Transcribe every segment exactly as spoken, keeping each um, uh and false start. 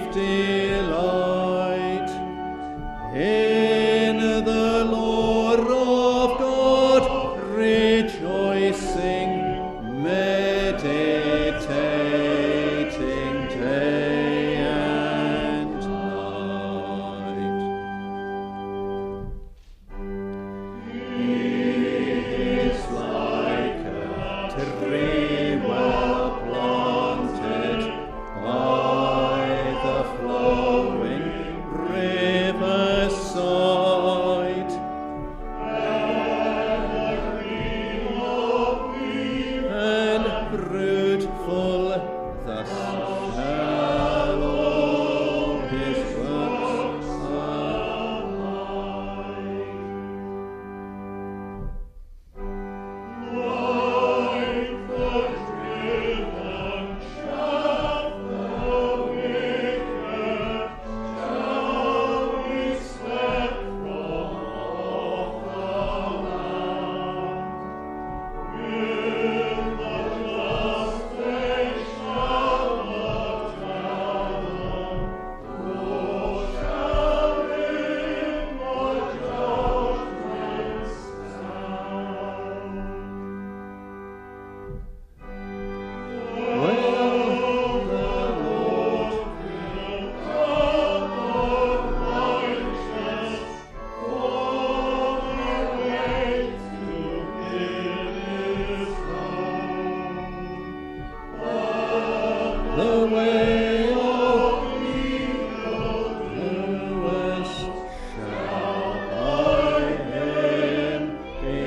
delight in the Lord of God, rejoicing, meditating day and night. He is like a tree well planted by the flowing riverside, and fruitful thus shall all his works abide. Like the driven chaff the wicked shall be swept from off the land. With the just they shall not travel, nor shall in the judgment stand. Well, the Lord will come of righteous all their way to his throne. The way of evildoers shall by him be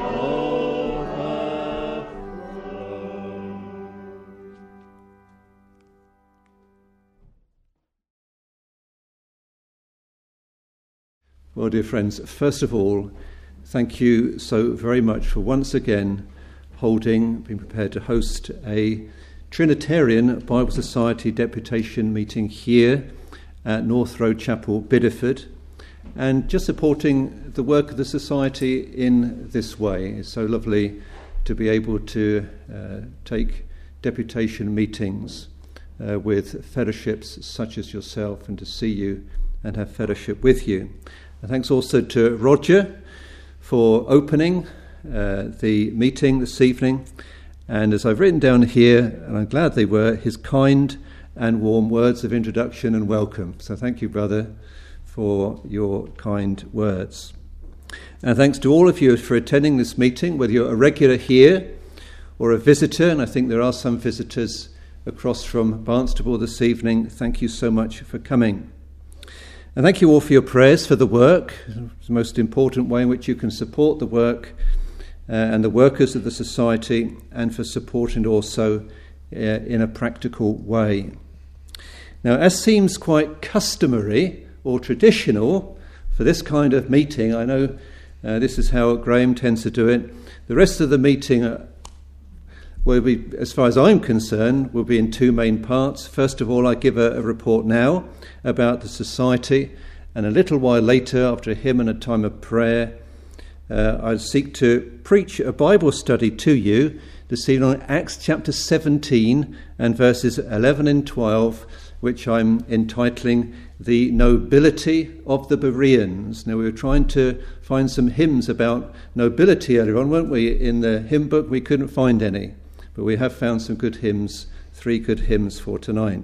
overthrown. Well, dear friends, first of all, thank you so very much for once again holding, being prepared to host a Trinitarian Bible Society deputation meeting here at North Road Chapel, Bideford, and just supporting the work of the Society in this way. It's so lovely to be able to uh, take deputation meetings uh, with fellowships such as yourself, and to see you and have fellowship with you. And thanks also to Roger for opening uh, the meeting this evening. And as I've written down here, and I'm glad they were, his kind and warm words of introduction and welcome. So thank you, brother, for your kind words. And thanks to all of you for attending this meeting, whether you're a regular here or a visitor, and I think there are some visitors across from Barnstaple this evening. Thank you so much for coming. And thank you all for your prayers for the work. It's the most important way in which you can support the work uh, and the workers of the Society, and for supporting also uh, in a practical way. Now, as seems quite customary or traditional for this kind of meeting, I know uh, this is how Graham tends to do it. The rest of the meeting uh, will be, as far as I'm concerned, will be in two main parts. First of all, I give a, a report now about the Society, and a little while later, after a hymn and a time of prayer, uh, I seek to preach a Bible study to you this evening on Acts chapter seventeen and verses eleven and twelve, which I'm entitling The Nobility of the Bereans. Now, we were trying to find some hymns about nobility earlier on, weren't we? In the hymn book, we couldn't find any, but we have found some good hymns, three good hymns for tonight.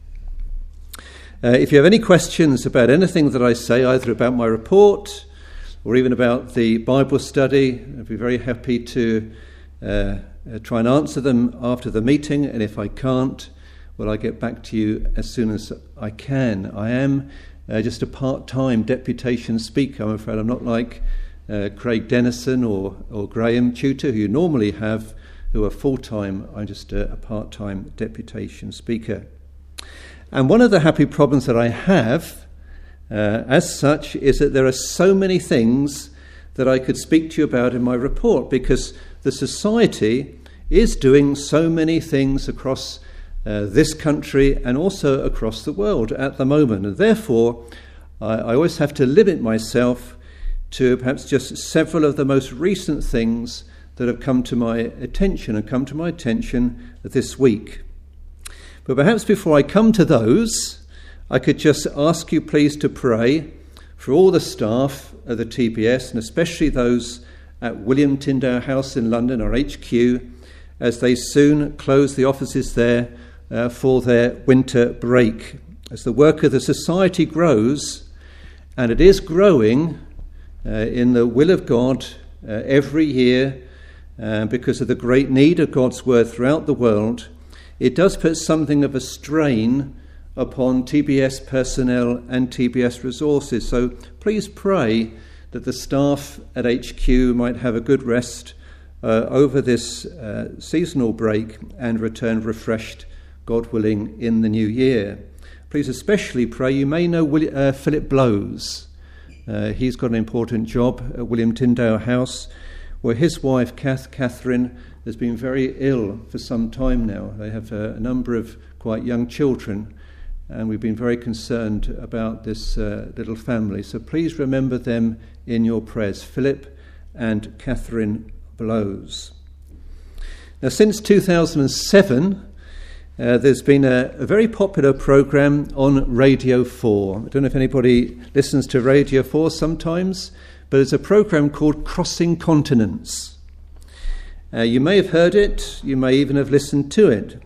Uh, if you have any questions about anything that I say, either about my report or even about the Bible study, I'd be very happy to uh, uh, try and answer them after the meeting, and if I can't, well, I'll get back to you as soon as I can. I am uh, just a part-time deputation speaker, I'm afraid. I'm not like uh, Craig Dennison or, or Graham Tutor, who you normally have, who are full-time. I'm just a, a part-time deputation speaker. And one of the happy problems that I have, uh, as such, is that there are so many things that I could speak to you about in my report, because the Society is doing so many things across uh, this country and also across the world at the moment. And therefore, I, I always have to limit myself to perhaps just several of the most recent things that have come to my attention and come to my attention this week. But perhaps before I come to those, I could just ask you please to pray for all the staff of the T B S, and especially those at William Tyndale House in London, our H Q, as they soon close the offices there uh, for their winter break. As the work of the society grows, and it is growing uh, in the will of God uh, every year uh, because of the great need of God's word throughout the world, it does put something of a strain upon T B S personnel and T B S resources. So please pray that the staff at H Q might have a good rest uh, over this uh, seasonal break and return refreshed, God willing, in the new year. Please especially pray. You may know William, uh, Philip Blows. Uh, he's got an important job at William Tyndale House, where his wife, Kath, Catherine, has been very ill for some time now. They have uh, a number of quite young children, and we've been very concerned about this uh, little family. So please remember them in your prayers, Philip and Catherine Blows. Now, since two thousand seven, uh, there's been a, a very popular programme on Radio four. I don't know if anybody listens to Radio four sometimes, but it's a programme called Crossing Continents. Uh, you may have heard it, you may even have listened to it.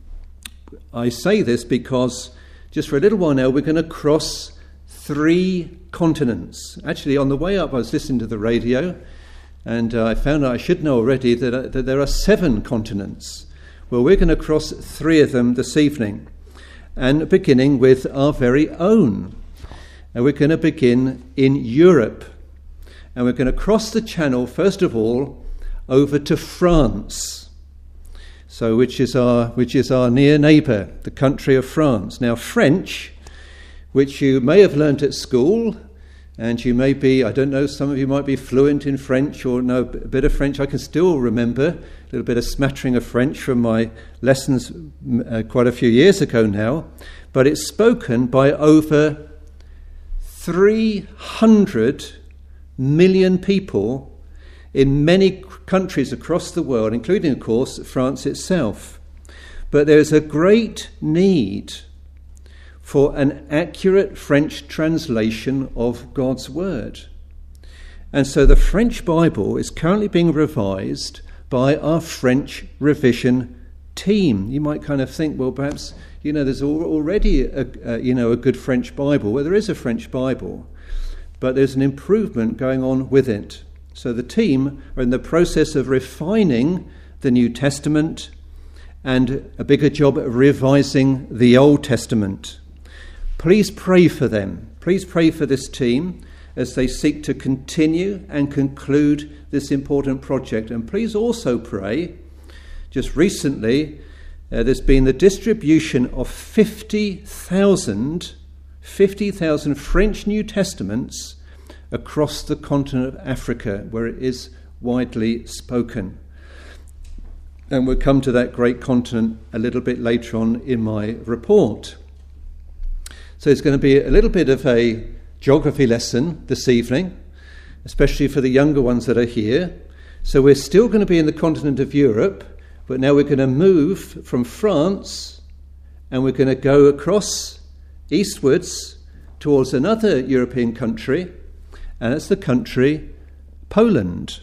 I say this because just for a little while now, we're going to cross three continents. Actually, on the way up, I was listening to the radio, and uh, I found out I should know already that, uh, that there are seven continents. Well, we're going to cross three of them this evening, and beginning with our very own. And we're going to begin in Europe, and we're going to cross the channel, first of all, over to France. So, which is our which is our near neighbour, the country of France. Now, French, which you may have learnt at school, and you may be, I don't know, some of you might be fluent in French or know a bit of French. I can still remember a little bit of smattering of French from my lessons uh, quite a few years ago now. But it's spoken by over three hundred million people in many countries across the world, including, of course, France itself. But there's a great need for an accurate French translation of God's Word. And so the French Bible is currently being revised by our French revision team. You might kind of think, well, perhaps, you know, there's already, a, a, you know, a good French Bible. Well, there is a French Bible, but there's an improvement going on with it. So the team are in the process of refining the New Testament and a bigger job of revising the Old Testament. Please pray for them. Please pray for this team as they seek to continue and conclude this important project. And please also pray, just recently, uh, there's been the distribution of fifty thousand, fifty thousand French New Testaments across the continent of Africa, where it is widely spoken. And we'll come to that great continent a little bit later on in my report. So it's going to be a little bit of a geography lesson this evening, especially for the younger ones that are here. So we're still going to be in the continent of Europe, but now we're going to move from France and we're going to go across eastwards towards another European country, and it's the country Poland.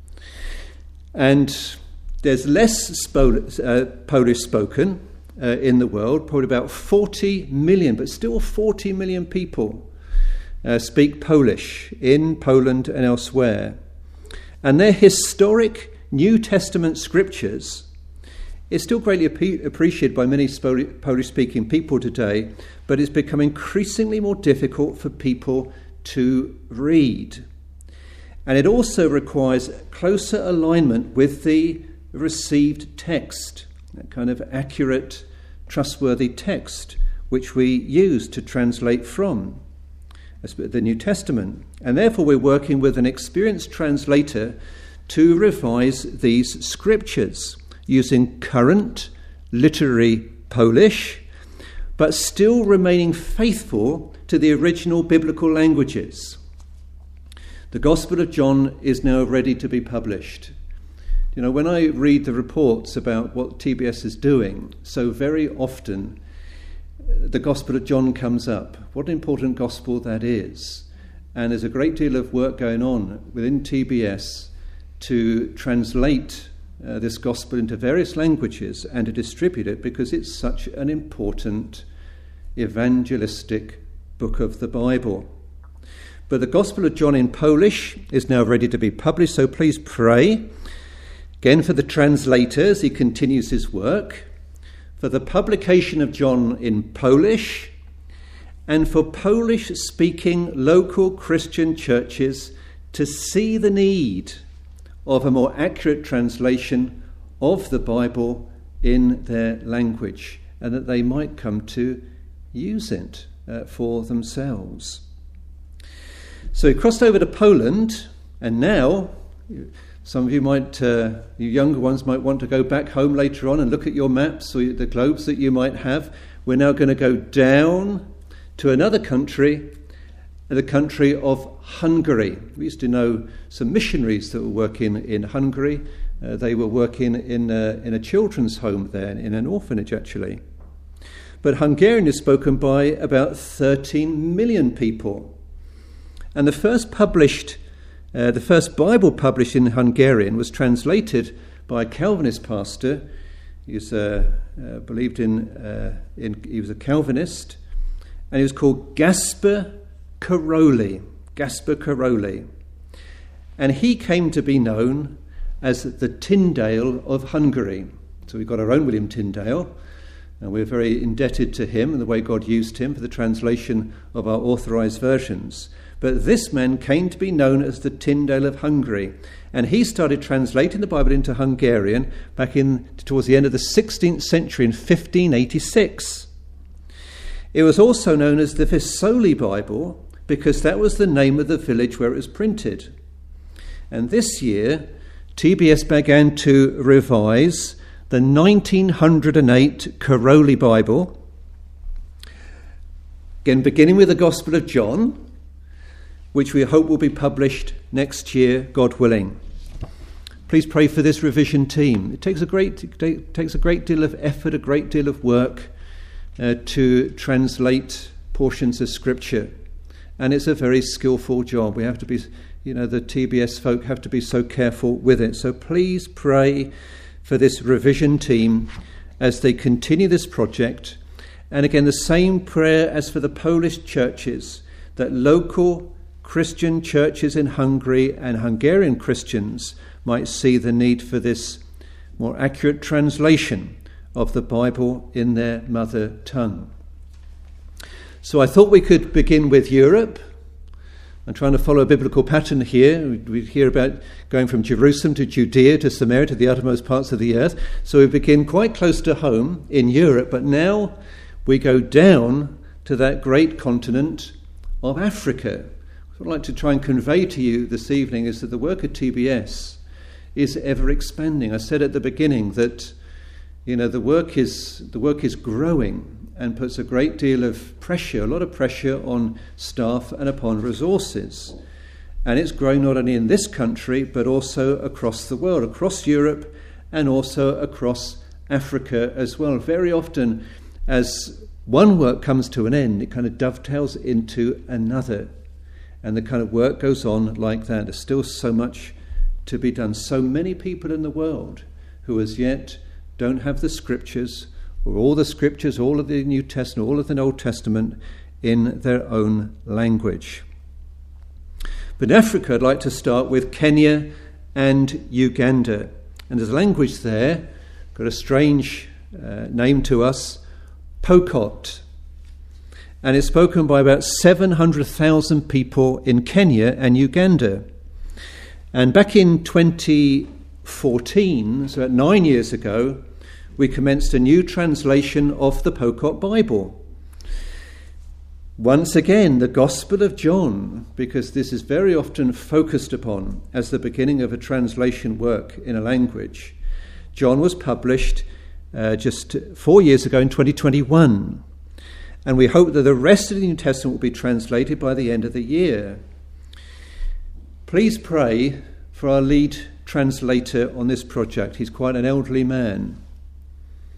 And there's less spo- uh, Polish spoken uh, in the world, probably about forty million, but still forty million people uh, speak Polish in Poland and elsewhere. And their historic New Testament scriptures is still greatly ap- appreciated by many Spo- Polish-speaking people today, but it's become increasingly more difficult for people to read. And it also requires closer alignment with the received text, that kind of accurate, trustworthy text which we use to translate from the New Testament. And therefore we're working with an experienced translator to revise these scriptures using current literary Polish, but still remaining faithful to the original biblical languages. The Gospel of John is now ready to be published. You know, when I read the reports about what T B S is doing, so very often the Gospel of John comes up. What an important gospel that is. And there's a great deal of work going on within T B S to translate uh, this gospel into various languages and to distribute it, because it's such an important evangelistic book of the Bible. But the Gospel of John in Polish is now ready to be published, so please pray. Again, for the translators, he continues his work, for the publication of John in Polish, and for Polish-speaking local Christian churches to see the need of a more accurate translation of the Bible in their language, and that they might come to use it uh, for themselves. So he crossed over to Poland, and now some of you might, uh, you younger ones might want to go back home later on and look at your maps or the globes that you might have. We're now going to go down to another country, the country of Hungary. We used to know some missionaries that were working in Hungary. Uh, they were working in a, in a children's home there, in an orphanage actually. But Hungarian is spoken by about thirteen million people. And the first published, uh, the first Bible published in Hungarian was translated by a Calvinist pastor. He was uh, uh, believed in, uh, in, he was a Calvinist, and he was called Gaspar Karoli. Gaspar Karoli. And he came to be known as the Tyndale of Hungary. So we've got our own William Tyndale, and we're very indebted to him and the way God used him for the translation of our authorized versions. But this man came to be known as the Tyndale of Hungary, and he started translating the Bible into Hungarian back in towards the end of the sixteenth century in fifteen eighty-six. It was also known as the Visoli Bible because that was the name of the village where it was printed. And this year, T B S began to revise the nineteen oh eight Karoli Bible, again beginning with the Gospel of John, which we hope will be published next year, God willing. Please pray for this revision team. It takes a great, it takes a great deal of effort, a great deal of work uh, to translate portions of Scripture. And it's a very skillful job. We have to be, you know, the T B S folk have to be so careful with it. So please pray for this revision team as they continue this project. And again, the same prayer as for the Polish churches, that local Christian churches in Hungary and Hungarian Christians might see the need for this more accurate translation of the Bible in their mother tongue. So I thought we could begin with Europe. I'm trying to follow a biblical pattern here. We hear about going from Jerusalem to Judea to Samaria to the uttermost parts of the earth. So we begin quite close to home in Europe, but now we go down to that great continent of Africa. What I'd like to try and convey to you this evening is that the work of T B S is ever expanding. I said at the beginning that, you know, the work is the work is growing and puts a great deal of pressure, a lot of pressure on staff and upon resources. And it's growing not only in this country, but also across the world, across Europe and also across Africa as well. Very often, as one work comes to an end, it kind of dovetails into another. And the kind of work goes on like that. There's still so much to be done. So many people in the world who as yet don't have the Scriptures, or all the Scriptures, all of the New Testament, all of the Old Testament in their own language. But in Africa, I'd like to start with Kenya and Uganda. And there's a language there, got a strange uh, name to us, Pokot. And it's spoken by about seven hundred thousand people in Kenya and Uganda. And back in twenty fourteen, so about nine years ago, we commenced a new translation of the Pokot Bible. Once again, the Gospel of John, because this is very often focused upon as the beginning of a translation work in a language. John was published uh, just four years ago in twenty twenty-one. And we hope that the rest of the New Testament will be translated by the end of the year. Please pray for our lead translator on this project. He's quite an elderly man.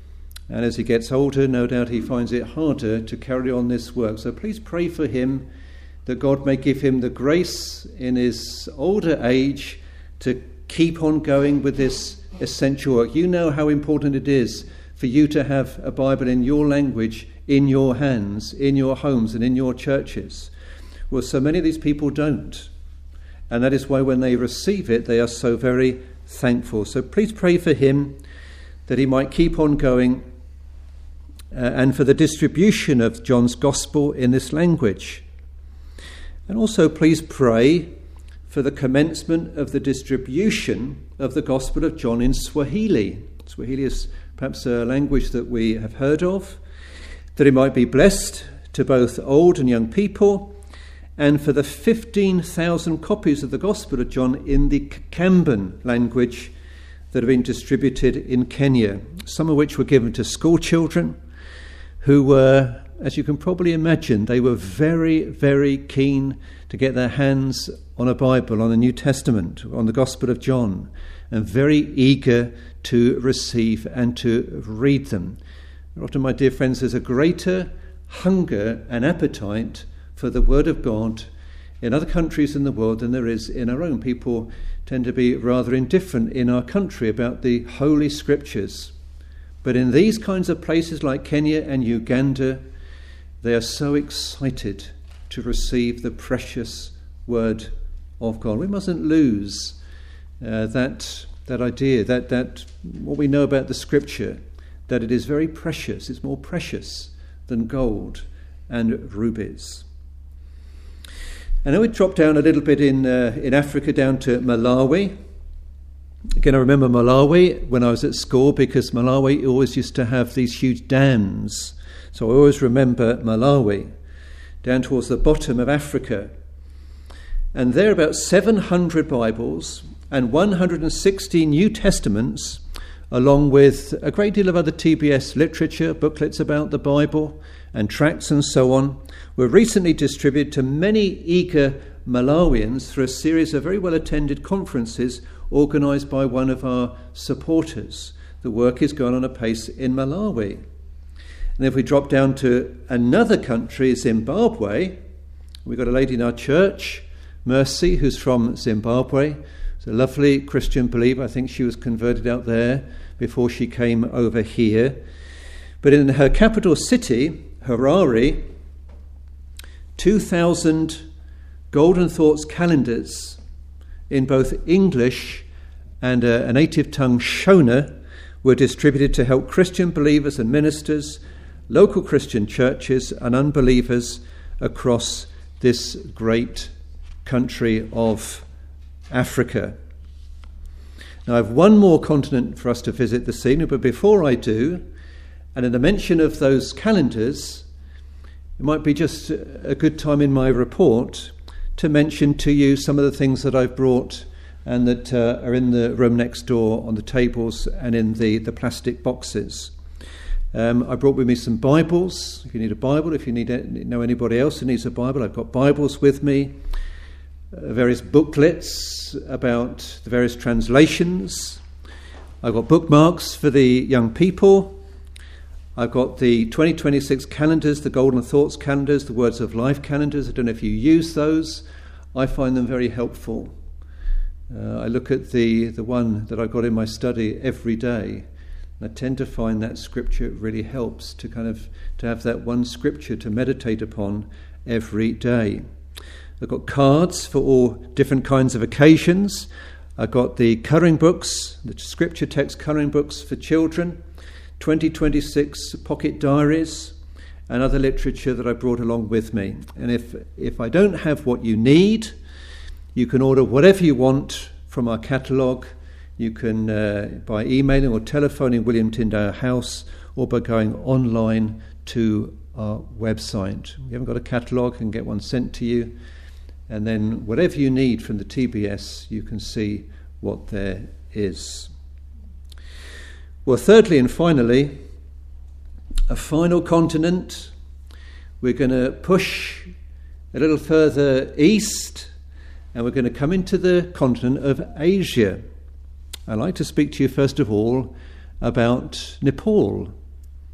And as he gets older, no doubt he finds it harder to carry on this work. So please pray for him, that God may give him the grace in his older age to keep on going with this essential work. You know how important it is for you to have a Bible in your language, in your hands, in your homes and in your churches. Well, so many of these people don't. And that is why when they receive it, they are so very thankful. So please pray for him that he might keep on going uh, and for the distribution of John's Gospel in this language. And also please pray for the commencement of the distribution of the Gospel of John in Swahili. Swahili is perhaps a language that we have heard of, that it might be blessed to both old and young people, and for the fifteen thousand copies of the Gospel of John in the Kikamban language that have been distributed in Kenya, some of which were given to school children who were, as you can probably imagine, they were very, very keen to get their hands on a Bible, on the New Testament, on the Gospel of John, and very eager to receive and to read them. Often, my dear friends, there's a greater hunger and appetite for the Word of God in other countries in the world than there is in our own. People tend to be rather indifferent in our country about the Holy Scriptures. But in these kinds of places like Kenya and Uganda, they are so excited to receive the precious Word of God. We mustn't lose uh, that that idea, that, that what we know about the Scripture, that it is very precious. It's more precious than gold and rubies. And then we drop down a little bit in uh, in Africa down to Malawi. Again, I remember Malawi when I was at school, because Malawi always used to have these huge dams. So I always remember Malawi, down towards the bottom of Africa. And there are about seven hundred Bibles and one hundred sixty New Testaments, along with a great deal of other T B S literature, booklets about the Bible and tracts and so on, were recently distributed to many eager Malawians through a series of very well-attended conferences organised by one of our supporters. The work is going on apace in Malawi. And if we drop down to another country, Zimbabwe, we've got a lady in our church, Mercy, who's from Zimbabwe. It's a lovely Christian believer. I think she was converted out there before she came over here. But in her capital city, Harare, two thousand Golden Thoughts calendars in both English and a, a native tongue Shona were distributed to help Christian believers and ministers, local Christian churches and unbelievers across this great country of Africa. Now, I have one more continent for us to visit this evening, but before I do, and in the mention of those calendars, it might be just a good time in my report to mention to you some of the things that I've brought and that uh, are in the room next door on the tables and in the, the plastic boxes. Um, I brought with me some Bibles. If you need a Bible, if you need know anybody else who needs a Bible, I've got Bibles with me. Uh, various booklets about the various translations. I've got bookmarks for the young people. I've got the twenty twenty-six calendars, the Golden Thoughts calendars, the Words of Life calendars. I don't know if you use those. I find them very helpful. Uh, I look at the, the one that I've got in my study every day. And I tend to find that scripture really helps to kind of to have that one scripture to meditate upon every day. I've got cards for all different kinds of occasions. I've got the colouring books, the scripture text colouring books for children, twenty twenty-six pocket diaries, and other literature that I brought along with me. And if if I don't have what you need, you can order whatever you want from our catalogue. You can uh, by emailing or telephoning William Tyndale House, or by going online to our website. If you haven't got a catalogue, you can get one sent to you. And then whatever you need from the T B S, you can see what there is. Well, thirdly and finally, a final continent. We're going to push a little further east, and we're going to come into the continent of Asia. I'd like to speak to you first of all about Nepal.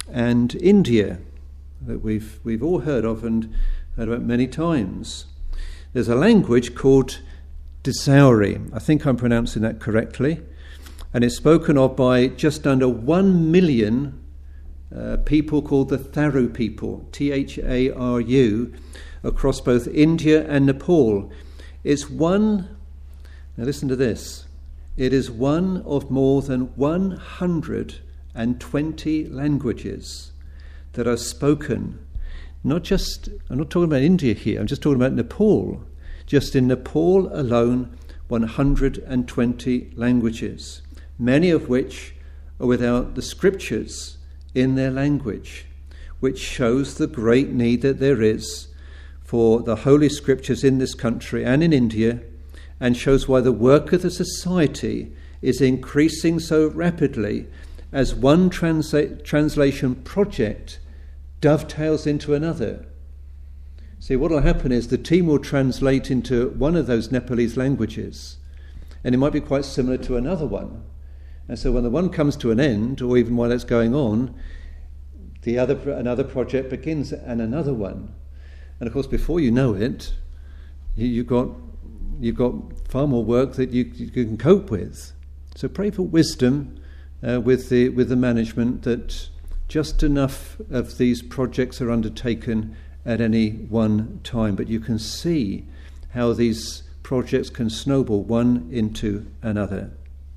and India that we've we've all heard of and heard about many times. There's a language called Desauri. I think I'm pronouncing that correctly. And it's spoken of by just under one million uh, people called the Tharu people, T H A R U, across both India and Nepal. It's one, now listen to this, it is one of more than one hundred twenty languages that are spoken. Not just, I'm not talking about India here, I'm just talking about Nepal. Just in Nepal alone, one hundred twenty languages, many of which are without the scriptures in their language, which shows the great need that there is for the Holy Scriptures in this country and in India, and shows why the work of the society is increasing so rapidly as one transa- translation project dovetails into another. See, what will happen is the team will translate into one of those Nepalese languages, and it might be quite similar to another one. And so when the one comes to an end, or even while it's going on, the other another project begins, and another one. And of course, before you know it, you, you've got you've got far more work that you, you can cope with. So pray for wisdom uh, with the with the management, that just enough of these projects are undertaken at any one time. But you can see how these projects can snowball one into another.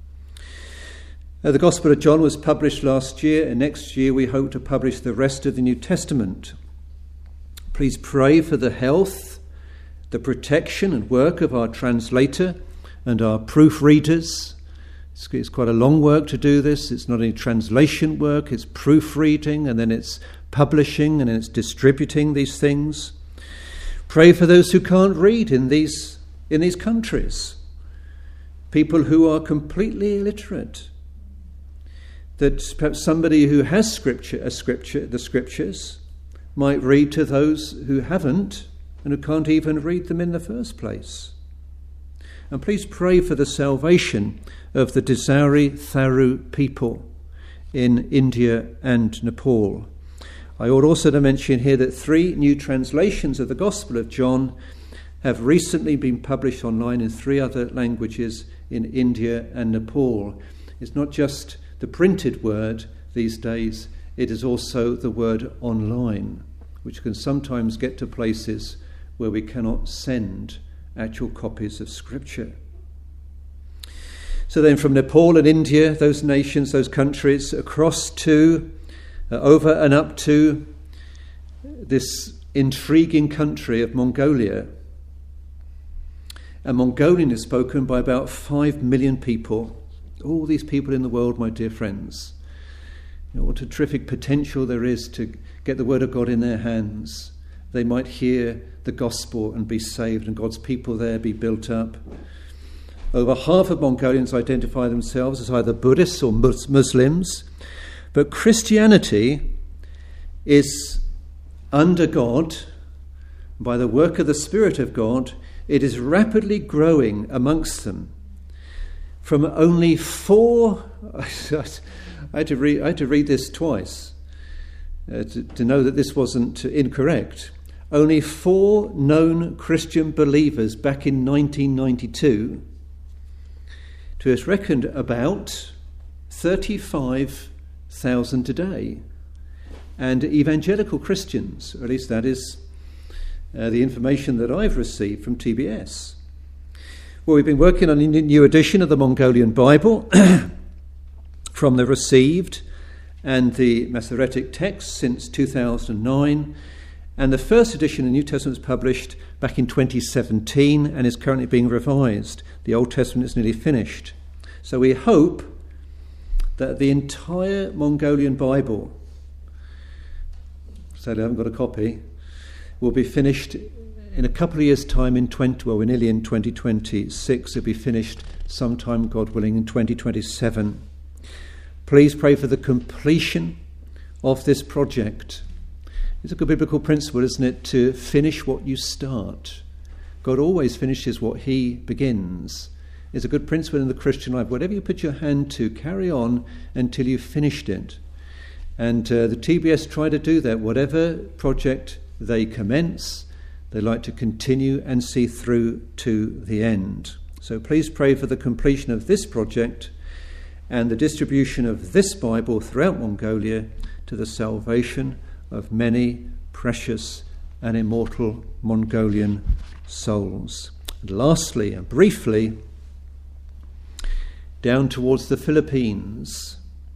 Uh, the Gospel of John was published last year, and next year we hope to publish the rest of the New Testament. Please pray for the health, the protection and work of our translator and our proofreaders. It's, it's quite a long work to do this. It's not only translation work, it's proofreading, and then it's publishing, and then it's distributing these things. Pray for those who can't read in these in these countries, people who are completely illiterate, that perhaps somebody who has scripture, a scripture, the scriptures, might read to those who haven't and who can't even read them in the first place. And please pray for the salvation of the Desauri Tharu people in India and Nepal. I ought also to mention here that three new translations of the Gospel of John have recently been published online in three other languages in India and Nepal. It's not just the printed word these days, it is also the word online, which can sometimes get to places where we cannot send actual copies of Scripture. So then from Nepal and India, those nations, those countries, across to, uh, over and up to this intriguing country of Mongolia. And Mongolian is spoken by about five million people. All these people in the world, my dear friends. You know, what a terrific potential there is to get the word of God in their hands. They might hear the gospel and be saved, and God's people there be built up. Over half of Mongolians identify themselves as either Buddhists or Muslims, but Christianity is under God, by the work of the Spirit of God. It is rapidly growing amongst them. From only four, I had to read, I had to read this twice uh, to, to know that this wasn't incorrect. Only four known Christian believers back in nineteen ninety-two, to us reckoned about thirty-five thousand today. And evangelical Christians, or at least that is uh, the information that I've received from T B S. Well, we've been working on a new edition of the Mongolian Bible from the Received and the Masoretic texts since two thousand nine. And the first edition of the New Testament was published back in twenty seventeen and is currently being revised. The Old Testament is nearly finished. So we hope that the entire Mongolian Bible, sadly I haven't got a copy, will be finished in a couple of years' time in twenty, well, we're nearly in twenty twenty-six. It'll be finished sometime, God willing, in twenty twenty-seven. Please pray for the completion of this project. It's a good biblical principle, isn't it, to finish what you start. God always finishes what he begins. It's a good principle in the Christian life. Whatever you put your hand to, carry on until you've finished it. And uh, the T B S try to do that. Whatever project they commence, they like to continue and see through to the end. So please pray for the completion of this project and the distribution of this Bible throughout Mongolia to the salvation of many precious and immortal Mongolian souls. And lastly and briefly, down towards the Philippines.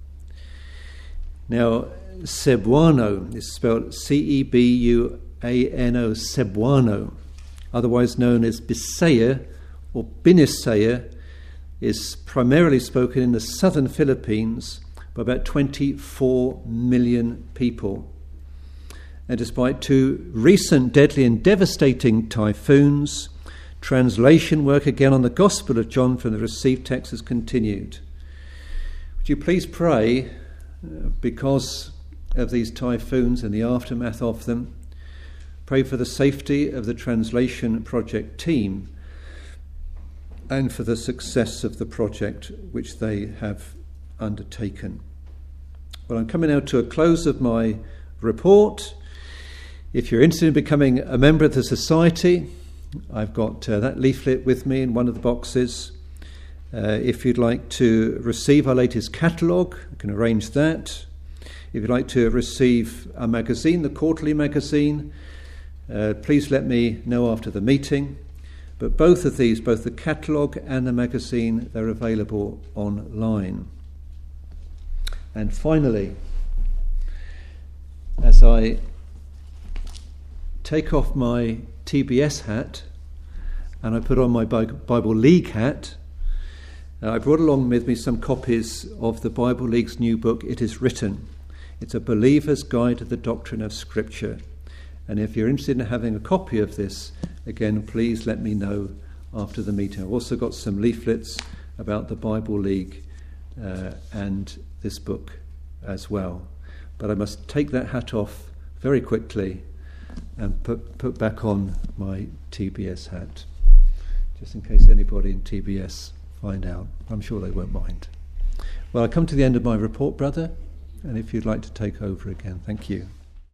Now, Cebuano is spelled C E B U A N O, Cebuano, otherwise known as Bisaya or Binisaya, is primarily spoken in the southern Philippines by about twenty-four million people. And despite two recent deadly and devastating typhoons, translation work again on the Gospel of John from the received text has continued. Would you please pray, uh, because of these typhoons and the aftermath of them, pray for the safety of the translation project team and for the success of the project which they have undertaken. Well, I'm coming now to a close of my report. If you're interested in becoming a member of the Society, I've got uh, that leaflet with me in one of the boxes. Uh, if you'd like to receive our latest catalogue, I can arrange that. If you'd like to receive our magazine, the quarterly magazine, uh, please let me know after the meeting. But both of these, both the catalogue and the magazine, they're available online. And finally, as I take off my T B S hat and I put on my Bible League hat, uh, I brought along with me some copies of the Bible League's new book, It Is Written. It's a believer's guide to the doctrine of Scripture. And if you're interested in having a copy of this, again, please let me know after the meeting. I've also got some leaflets about the Bible League uh, and this book as well. But I must take that hat off very quickly and put, put back on my T B S hat, just in case anybody in T B S find out. I'm sure they won't mind. Well, I come to the end of my report, brother, and if you'd like to take over again, thank you.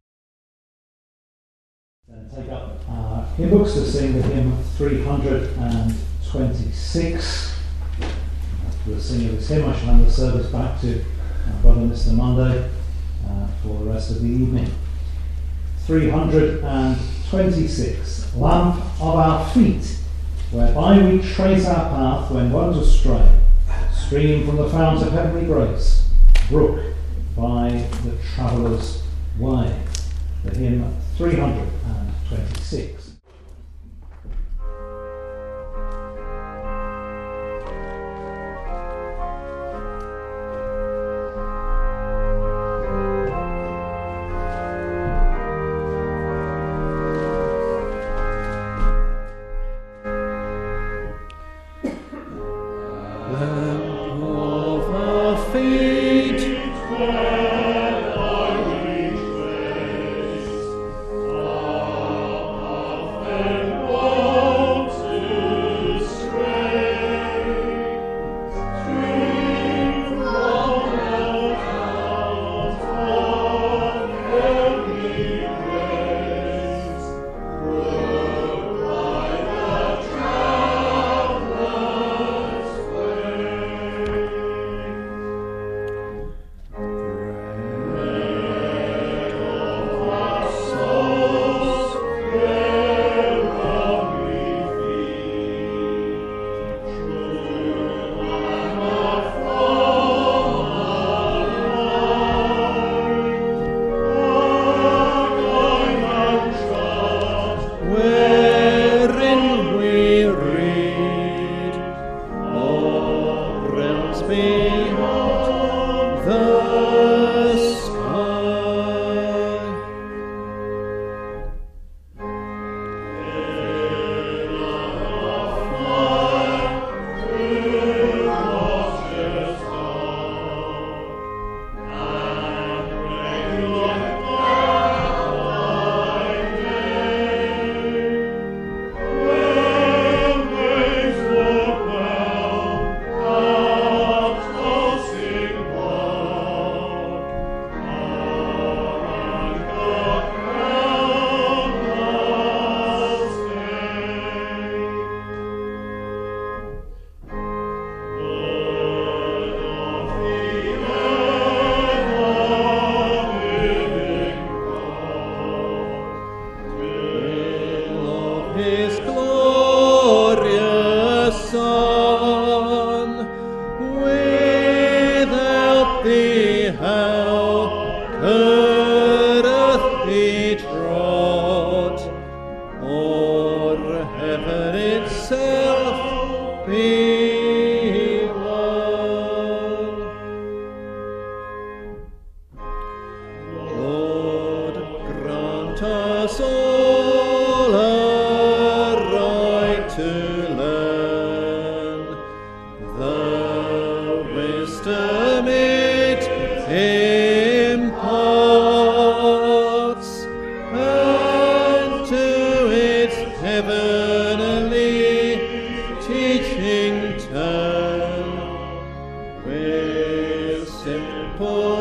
Take up our hymn books to sing the hymn three hundred twenty-six. After the singing of this hymn, I shall hand the service back to our brother Mister Monday uh, for the rest of the evening. three hundred twenty-six. Lamp of our feet, whereby we trace our path when one's astray, stream from the fount of heavenly grace, brook by the traveller's way. The hymn three hundred twenty-six. Of his glorious Son. Without thee, how could earth be trod, or heaven itself be won? Lord, grant us all a right to learn the wisdom it imparts, and to its heavenly teaching turn with simple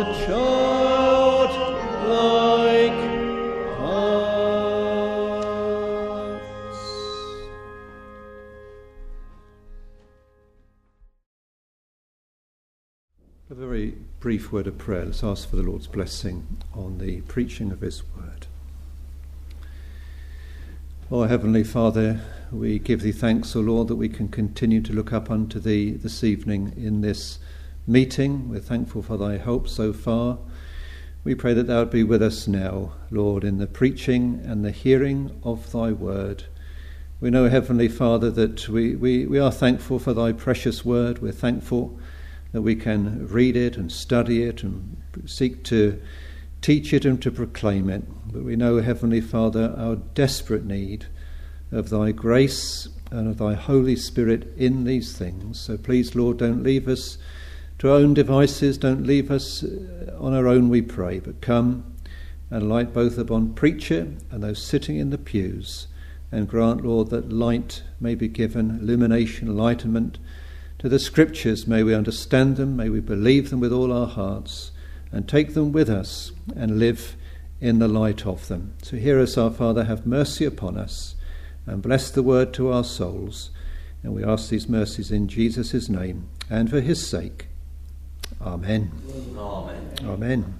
childlike hearts. A very brief word of prayer. Let's ask for the Lord's blessing on the preaching of his word. Oh, Heavenly Father, we give thee thanks, O Lord, that we can continue to look up unto thee this evening in this meeting. We're thankful for thy help so far. We pray that thou would be with us now, Lord, in the preaching and the hearing of thy word. We know, Heavenly Father, that we, we, we are thankful for thy precious word. We're thankful that we can read it and study it and seek to teach it and to proclaim it. But we know, Heavenly Father, our desperate need of thy grace and of thy Holy Spirit in these things. So please, Lord, don't leave us to our own devices, don't leave us on our own, we pray, but come and light both upon preacher and those sitting in the pews, and grant, Lord, that light may be given, illumination, enlightenment to the Scriptures. May we understand them, may we believe them with all our hearts, and take them with us and live in the light of them. So hear us, our Father, have mercy upon us, and bless the word to our souls. And we ask these mercies in Jesus' name, and for his sake. Amen. Amen. Amen.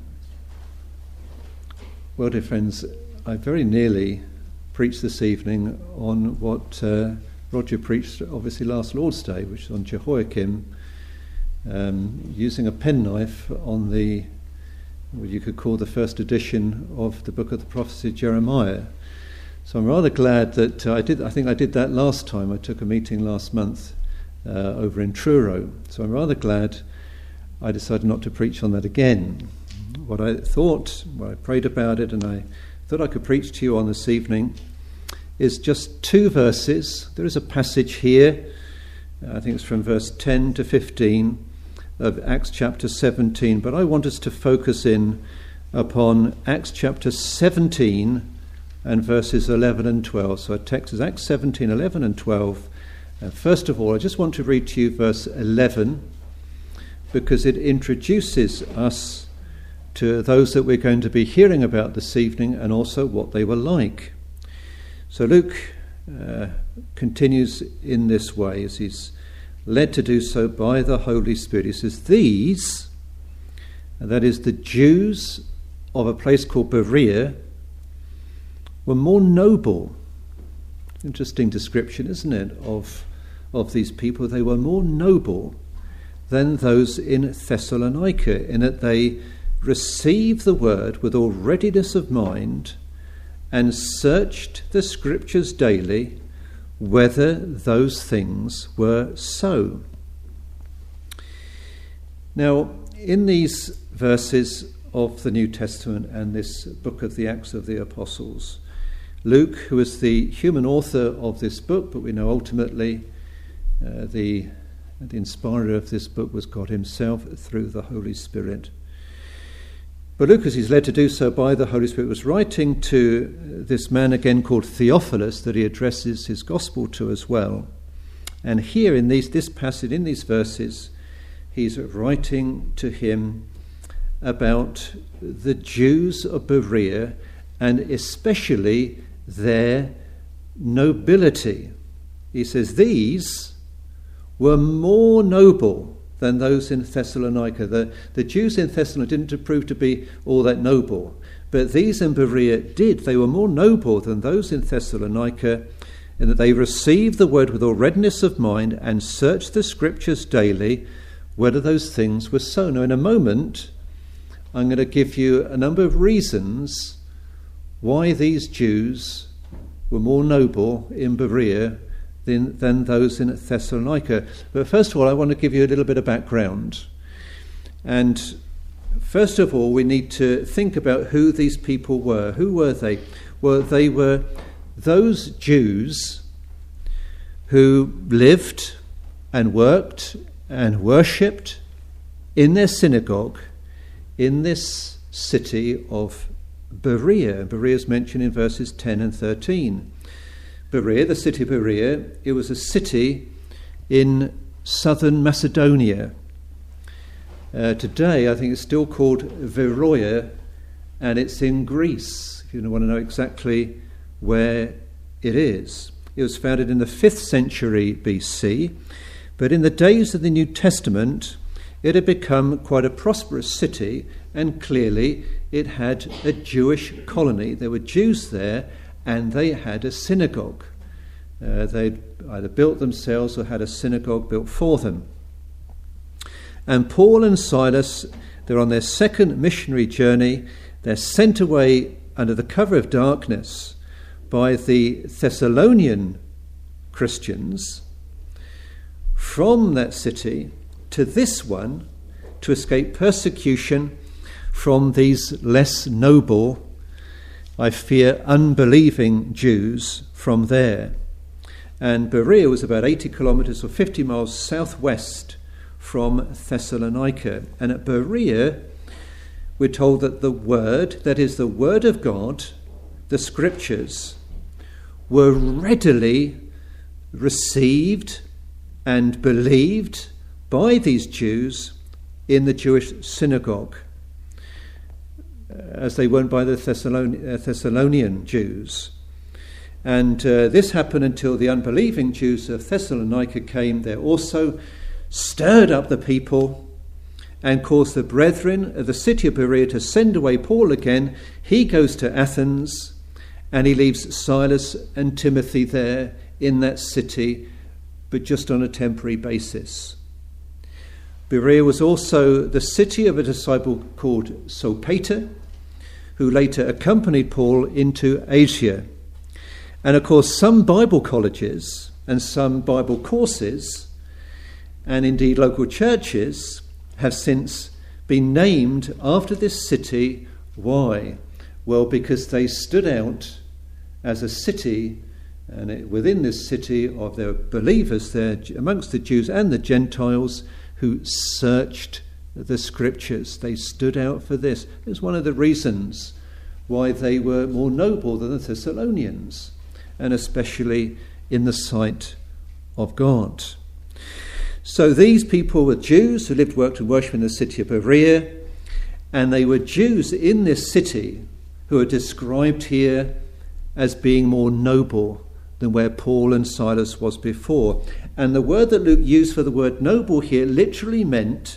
Well, dear friends, I very nearly preached this evening on what uh, Roger preached, obviously, last Lord's Day, which is on Jehoiakim, um, using a penknife on the, what you could call the first edition of the book of the prophecy of Jeremiah. So I'm rather glad that uh, I did. I think I did that last time. I took a meeting last month uh, over in Truro. So I'm rather glad I decided not to preach on that again. What I thought, when I prayed about it, and I thought I could preach to you on this evening, is just two verses. There is a passage here, I think it's from verse ten to fifteen of Acts chapter seventeen, but I want us to focus in upon Acts chapter seventeen and verses eleven and twelve. So our text is Acts seventeen, eleven and twelve. And first of all, I just want to read to you verse eleven, because it introduces us to those that we're going to be hearing about this evening, and also what they were like. So Luke uh, continues in this way, as he's led to do so by the Holy Spirit. He says, these, and that is the Jews of a place called Berea, were more noble. Interesting description, isn't it, of, of these people. They were more noble than those in Thessalonica, in that they received the word with all readiness of mind and searched the Scriptures daily whether those things were so. Now, in these verses of the New Testament and this book of the Acts of the Apostles, Luke, who is the human author of this book, but we know ultimately uh, the, the inspirer of this book was God himself through the Holy Spirit. But Luke, as he's led to do so by the Holy Spirit, was writing to this man again called Theophilus, that he addresses his gospel to as well. And here in these, this passage, in these verses, he's writing to him about the Jews of Berea, and especially their nobility. He says, these were more noble than those in Thessalonica. The, the Jews in Thessalonica didn't prove to be all that noble, but these in Berea did. They were more noble than those in Thessalonica, in that they receive the word with all readiness of mind and search the scriptures daily whether those things were so. Now, in a moment, I'm going to give you a number of reasons why these Jews were more noble in Berea than, than those in Thessalonica. But first of all, I want to give you a little bit of background. And first of all, we need to think about who these people were. Who were they? Well, they were those Jews who lived and worked and worshipped in their synagogue in this city of Berea. Berea is mentioned in verses ten and thirteen. Berea, the city of Berea, it was a city in southern Macedonia. Uh, today, I think it's still called Veroia, and it's in Greece, if you want to know exactly where it is. It was founded in the fifth century B C, but in the days of the New Testament, it had become quite a prosperous city, and clearly it had a Jewish colony. There were Jews there, and they had a synagogue. Uh, they'd either built themselves or had a synagogue built for them. And Paul and Silas, they're on their second missionary journey. They're sent away under the cover of darkness by the Thessalonian Christians from that city to this one to escape persecution from these less noble, I fear, unbelieving Jews from there. And Berea was about eighty kilometres or fifty miles southwest from Thessalonica. And at Berea, we're told that the word, that is the word of God, the scriptures, were readily received and believed by these Jews in the Jewish synagogue, as they weren't by the Thessalon- Thessalonian Jews. And uh, this happened until the unbelieving Jews of Thessalonica came there also, stirred up the people, and caused the brethren of the city of Berea to send away Paul again. He goes to Athens, and he leaves Silas and Timothy there in that city, but just on a temporary basis. Berea was also the city of a disciple called Sopater, who later accompanied Paul into Asia. And of course, some Bible colleges and some Bible courses, and indeed local churches, have since been named after this city. Why? Well, because they stood out as a city, and it, within this city of their believers there, amongst the Jews and the Gentiles, who searched the scriptures. They stood out for this. It was one of the reasons why they were more noble than the Thessalonians, and especially in the sight of God. So these people were Jews who lived, worked and worshipped in the city of Berea, and they were Jews in this city who are described here as being more noble than where Paul and Silas was before. And the word that Luke used for the word noble here literally meant,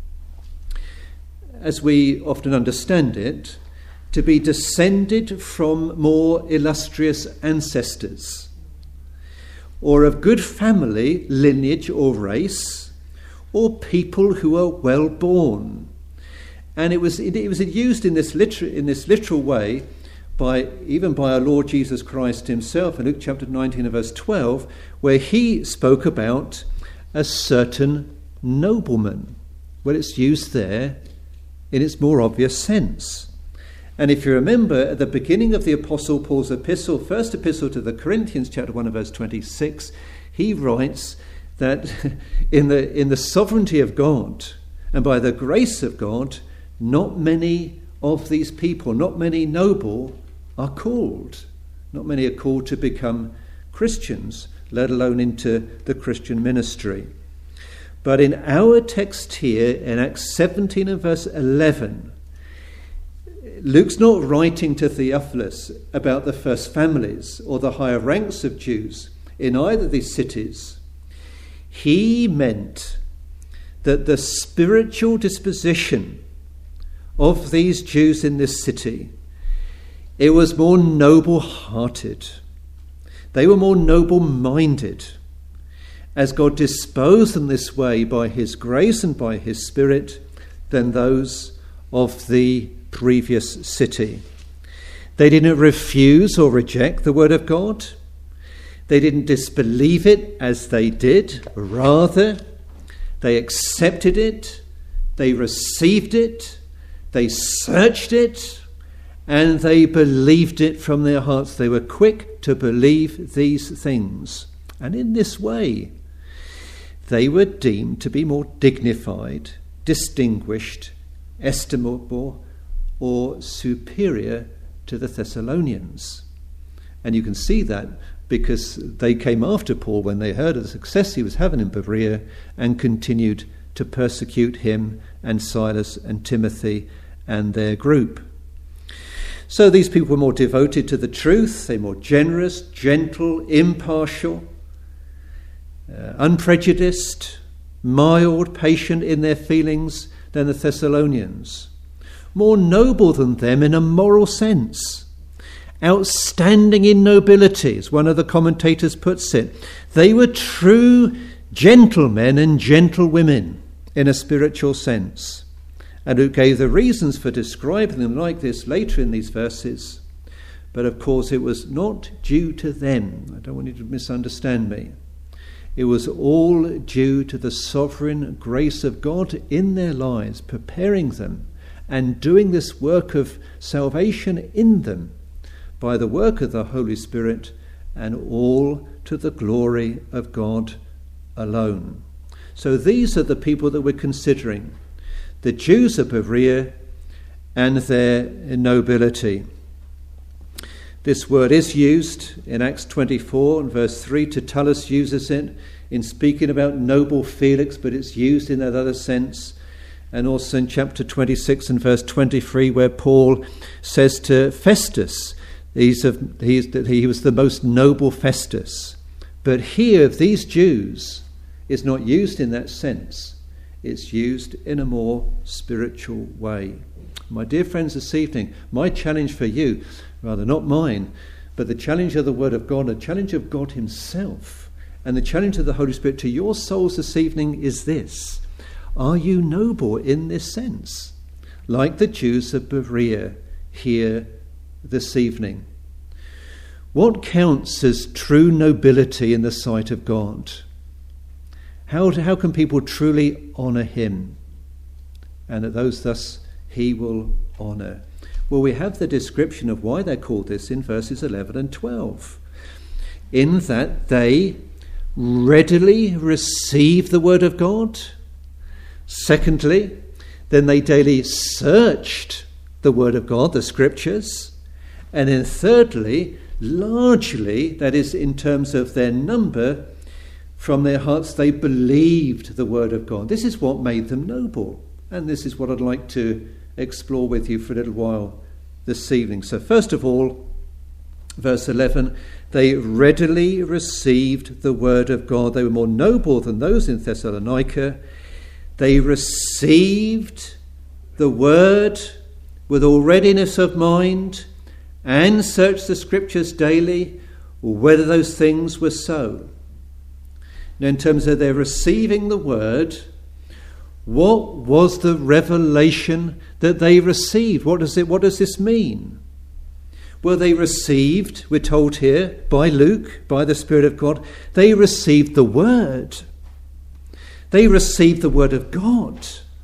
as we often understand it, to be descended from more illustrious ancestors, or of good family, lineage or race, or people who are well born. And it was it, it was used in this literal in this literal way by even by our Lord Jesus Christ himself in Luke chapter nineteen and verse twelve, where he spoke about a certain nobleman. Well, it's used there in its more obvious sense. And if you remember, at the beginning of the Apostle Paul's epistle, first epistle to the Corinthians, chapter one and verse twenty-six, he writes that in the in the sovereignty of God and by the grace of God, not many of these people, not many noble, are called. Not many are called to become Christians, let alone into the Christian ministry. But in our text here, in Acts seventeen and verse eleven, Luke's not writing to Theophilus about the first families or the higher ranks of Jews in either of these cities. He meant that the spiritual disposition of these Jews in this city, it was more noble-hearted. They were more noble-minded, as God disposed them this way by his grace and by his Spirit, than those of the previous city. They didn't refuse or reject the word of God. They didn't disbelieve it as they did. Rather, they accepted it, they received it, they searched it, and they believed it from their hearts. They were quick to believe these things. And in this way, they were deemed to be more dignified, distinguished, estimable, or superior to the Thessalonians. And you can see that because they came after Paul when they heard of the success he was having in Berea and continued to persecute him and Silas and Timothy and their group. So these people were more devoted to the truth, they were more generous, gentle, impartial, uh, unprejudiced, mild, patient in their feelings than the Thessalonians. More noble than them in a moral sense. Outstanding in nobility, as one of the commentators puts it. They were true gentlemen and gentlewomen in a spiritual sense. And who gave the reasons for describing them like this later in these verses. But of course it was not due to them. I don't want you to misunderstand me. It was all due to the sovereign grace of God in their lives, preparing them and doing this work of salvation in them by the work of the Holy Spirit, and all to the glory of God alone. So these are the people that we're considering, the Jews of Berea and their nobility. This word is used in Acts twenty-four and verse three. Tertullus uses it in speaking about noble Felix, but it's used in that other sense. And also in chapter twenty-six and verse twenty-three, where Paul says to Festus, he's a, he's, that he was the most noble Festus. But here, of these Jews, is not used in that sense. It's used in a more spiritual way. My dear friends, this evening, my challenge for you, rather not mine, but the challenge of the Word of God, a challenge of God himself, and the challenge of the Holy Spirit to your souls this evening is this. Are you noble in this sense? Like the Jews of Berea here this evening. What counts as true nobility in the sight of God? How, how can people truly honour him? And that those thus he will honour. Well, we have the description of why they're called this in verses eleven and twelve. In that they readily receive the word of God. Secondly, then they daily searched the word of God, the scriptures. And then thirdly, largely, that is in terms of their number, from their hearts they believed the word of God. This is what made them noble. And this is what I'd like to explore with you for a little while this evening. So first of all, verse eleven, they readily received the word of God. They were more noble than those in Thessalonica. They received the word with all readiness of mind and searched the scriptures daily, whether those things were so. Now, in terms of their receiving the word, what was the revelation that they received? What does it? What does this mean? Well, they received, we're told here by Luke, by the Spirit of God, they received the word. They received the word of God.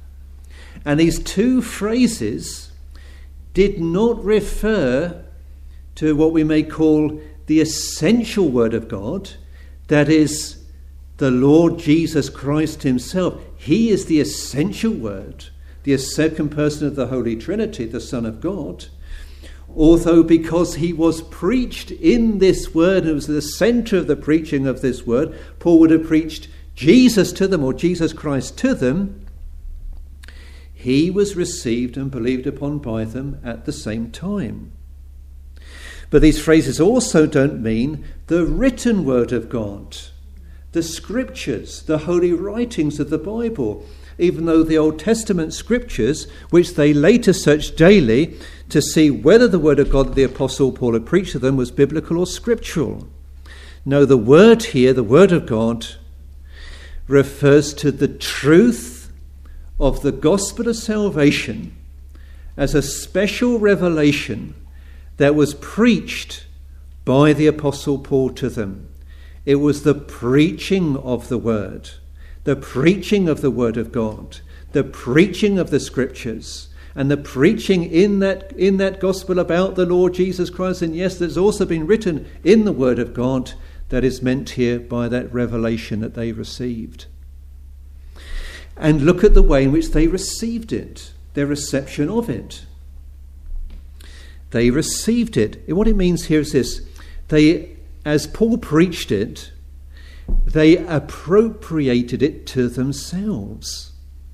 And these two phrases did not refer to what we may call the essential word of God, that is, the Lord Jesus Christ himself. He is the essential word, the second person of the Holy Trinity, the Son of God. Although because he was preached in this word, it was the centre of the preaching of this word, Paul would have preached Jesus to them, or Jesus Christ to them, he was received and believed upon by them at the same time. But these phrases also don't mean the written word of God, the scriptures, the holy writings of the Bible, even though the Old Testament scriptures, which they later searched daily to see whether the word of God that the Apostle Paul had preached to them was biblical or scriptural. No, the word here, the word of God, refers to the truth of the gospel of salvation as a special revelation that was preached by the Apostle Paul to them. It was the preaching of the word, the preaching of the word of God, the preaching of the scriptures, and the preaching in that in that gospel about the Lord Jesus Christ. And yes, there's also been written in the word of God that is meant here by that revelation that they received. And look at the way in which they received it, their reception of it. They received it. And what it means here is this: they, as Paul preached it, they appropriated it to themselves.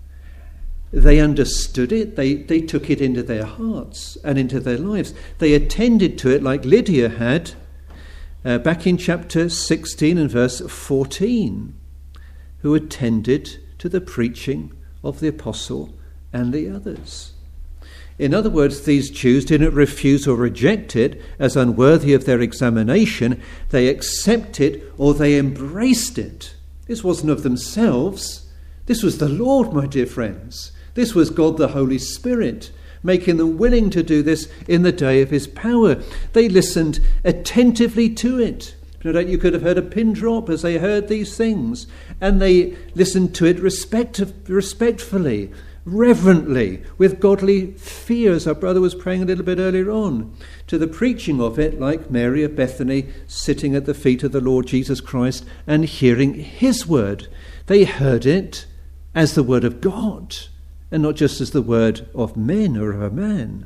They understood it, they, they took it into their hearts and into their lives. They attended to it like Lydia had uh, back in chapter sixteen and verse fourteen, who attended to the preaching of the apostle and the others. In other words, these Jews didn't refuse or reject it as unworthy of their examination. They accepted or they embraced it. This wasn't of themselves. This was the Lord, my dear friends. This was God the Holy Spirit, making them willing to do this in the day of his power. They listened attentively to it. No doubt you could have heard a pin drop as they heard these things. And they listened to it respect- respectfully, reverently, with godly fear, as our brother was praying a little bit earlier on, to the preaching of it, like Mary of Bethany, sitting at the feet of the Lord Jesus Christ and hearing his word. They heard it as the word of God, and not just as the word of men or of a man.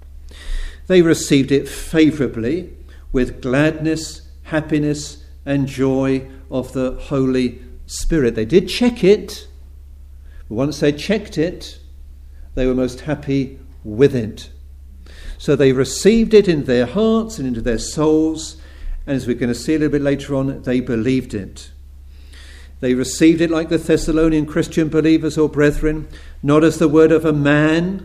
They received it favourably, with gladness, happiness, and joy of the Holy Spirit. They did check it, but once they checked it, they were most happy with it. So they received it in their hearts and into their souls, and as we're going to see a little bit later on, they believed it. They received it like the Thessalonian Christian believers or brethren, not as the word of a man,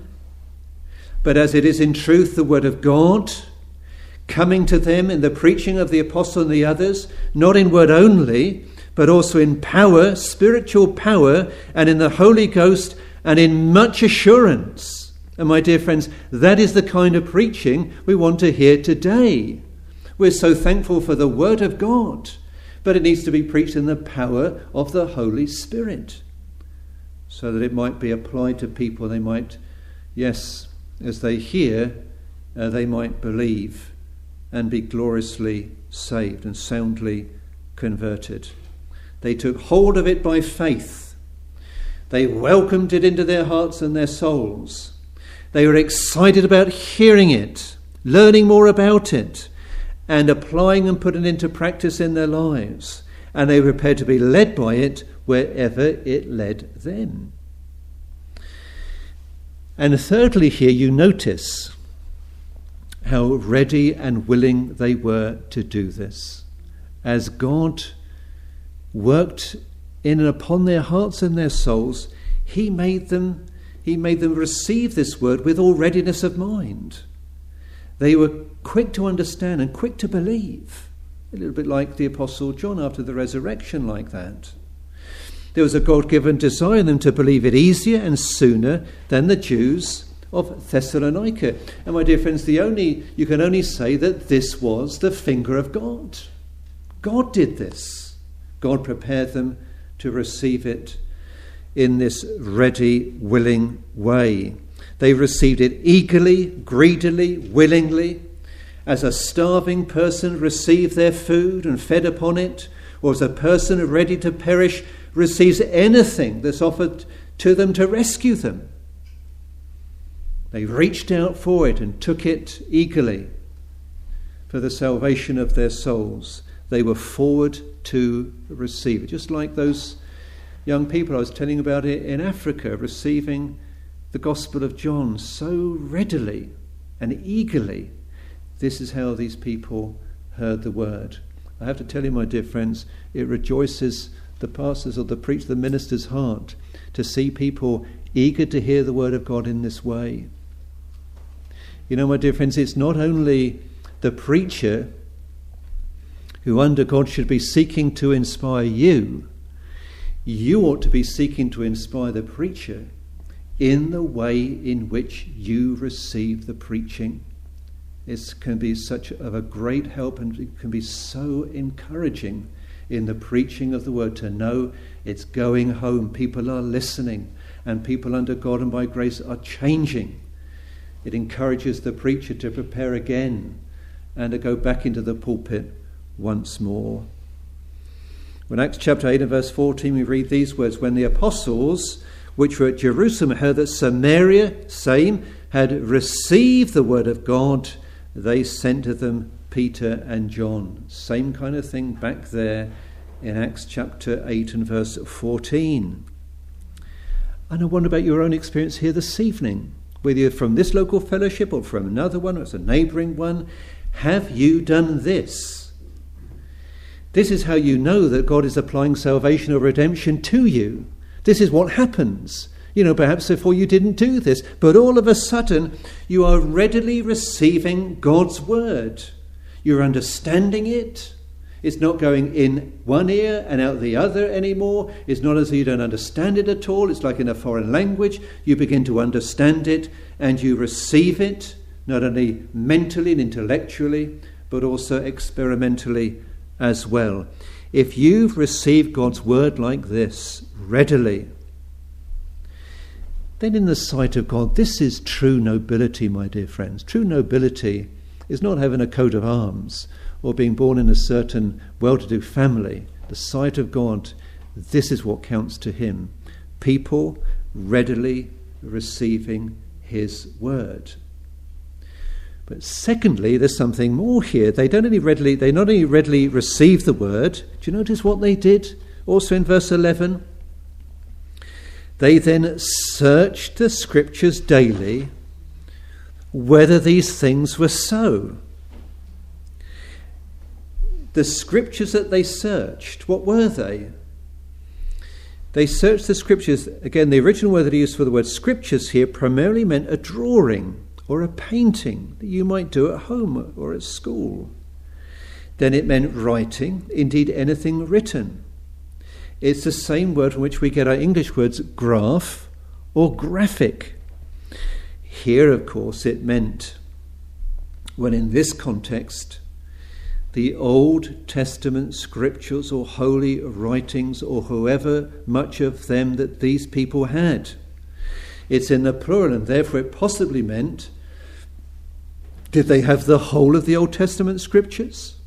but as it is in truth the word of God, coming to them in the preaching of the apostle and the others, not in word only, but also in power, spiritual power, and in the Holy Ghost, and in much assurance. And my dear friends, that is the kind of preaching we want to hear today. We're so thankful for the word of God, but it needs to be preached in the power of the Holy Spirit, so that it might be applied to people. They might, yes, as they hear, uh, they might believe and be gloriously saved and soundly converted. They took hold of it by faith. They welcomed it into their hearts and their souls. They were excited about hearing it, learning more about it, and applying and putting it into practice in their lives. And they were prepared to be led by it wherever it led them. And thirdly, here you notice how ready and willing they were to do this. As God worked in and upon their hearts and their souls, he made them, he made them receive this word with all readiness of mind. They were quick to understand and quick to believe, a little bit like the Apostle John after the resurrection, like that. There was a God-given desire in them to believe it easier and sooner than the Jews of Thessalonica. And my dear friends, the only you can only say that this was the finger of God. God did this. God prepared them to receive it in this ready, willing way. They received it eagerly, greedily, willingly, as a starving person received their food and fed upon it, or as a person ready to perish receives anything that's offered to them to rescue them. They reached out for it and took it eagerly for the salvation of their souls. They were forward to receive it, just like those young people I was telling about it in Africa, receiving the Gospel of John so readily and eagerly. This is how these people heard the word. I have to tell you, my dear friends, it rejoices the pastor's or the preacher, the minister's heart to see people eager to hear the word of God in this way. You know, my dear friends, it's not only the preacher who under God should be seeking to inspire you, you ought to be seeking to inspire the preacher in the way in which you receive the preaching. It can be such of a great help, and it can be so encouraging in the preaching of the word to know it's going home. People are listening, and people under God and by grace are changing. It encourages the preacher to prepare again and to go back into the pulpit once more. In Acts chapter eight and verse fourteen we read these words: when the apostles which were at Jerusalem heard that Samaria, same, had received the word of God, they sent to them Peter and John. Same kind of thing back there in Acts chapter eight and verse fourteen. And I wonder about your own experience here this evening, whether you're from this local fellowship or from another one or it's a neighbouring one. Have you done this? This is how you know that God is applying salvation or redemption to you. This is what happens. You know, perhaps before you didn't do this, but all of a sudden you are readily receiving God's word. You're understanding it. It's not going in one ear and out the other anymore. It's not as though you don't understand it at all. It's like in a foreign language. You begin to understand it and you receive it, not only mentally and intellectually, but also experimentally as well. If you've received God's word like this readily, then in the sight of God, this is true nobility, my dear friends. True nobility is not having a coat of arms or being born in a certain well-to-do family. The sight of God, this is what counts to him. People readily receiving his word. But secondly, there's something more here. They don't only readily, they not only readily receive the word. Do you notice what they did? Also in verse eleven, they then searched the scriptures daily whether these things were so. The scriptures that they searched, what were they? They searched the scriptures. Again, the original word that he used for the word scriptures here primarily meant a drawing or a painting that you might do at home or at school. Then it meant writing, indeed anything written. It's the same word from which we get our English words graph or graphic. Here, of course, it meant, when in this context, the Old Testament scriptures or holy writings or however much of them that these people had. It's in the plural, and therefore it possibly meant, did they have the whole of the Old Testament scriptures?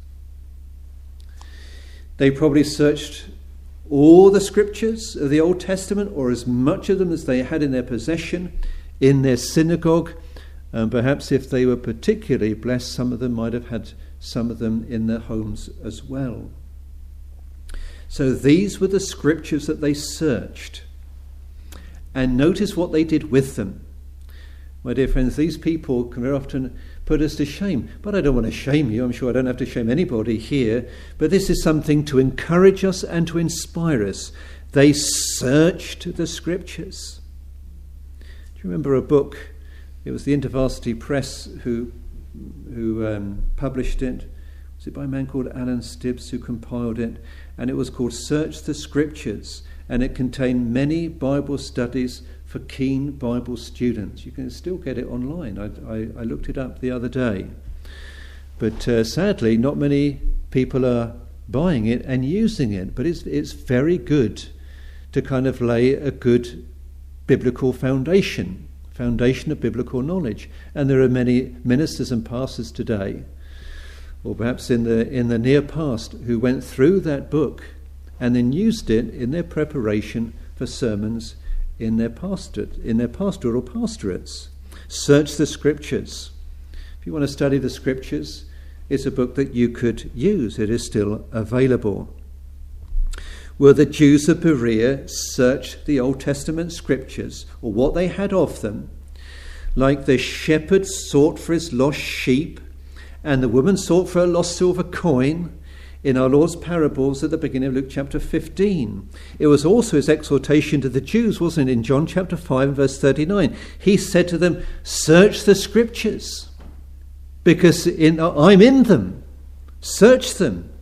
They probably searched all the scriptures of the Old Testament, or as much of them as they had in their possession, in their synagogue. And perhaps if they were particularly blessed, some of them might have had some of them in their homes as well. So these were the scriptures that they searched. And notice what they did with them. My dear friends, these people can very often put us to shame. But I don't want to shame you. I'm sure I don't have to shame anybody here. But this is something to encourage us and to inspire us. They searched the scriptures. Do you remember a book? It was the InterVarsity Press who, who um, published it. Was it by a man called Alan Stibbs who compiled it? And it was called Search the Scriptures. And it contained many Bible studies for keen Bible students. You can still get it online. I, I, I looked it up the other day. But uh, sadly, not many people are buying it and using it. But it's, it's very good to kind of lay a good biblical foundation, foundation of biblical knowledge. And there are many ministers and pastors today, or perhaps in the in the near past, who went through that book and then used it in their preparation for sermons in their pastorate, in their pastoral pastorates. Search the scriptures. If you want to study the scriptures, it's a book that you could use. It is still available. Well, the Jews of Berea searched the Old Testament scriptures, or what they had of them, like the shepherd sought for his lost sheep, and the woman sought for a lost silver coin, in our Lord's parables at the beginning of Luke chapter fifteen. It was also his exhortation to the Jews, wasn't it, in John chapter five, verse thirty-nine. He said to them, search the scriptures, because in, I'm in them. Search them.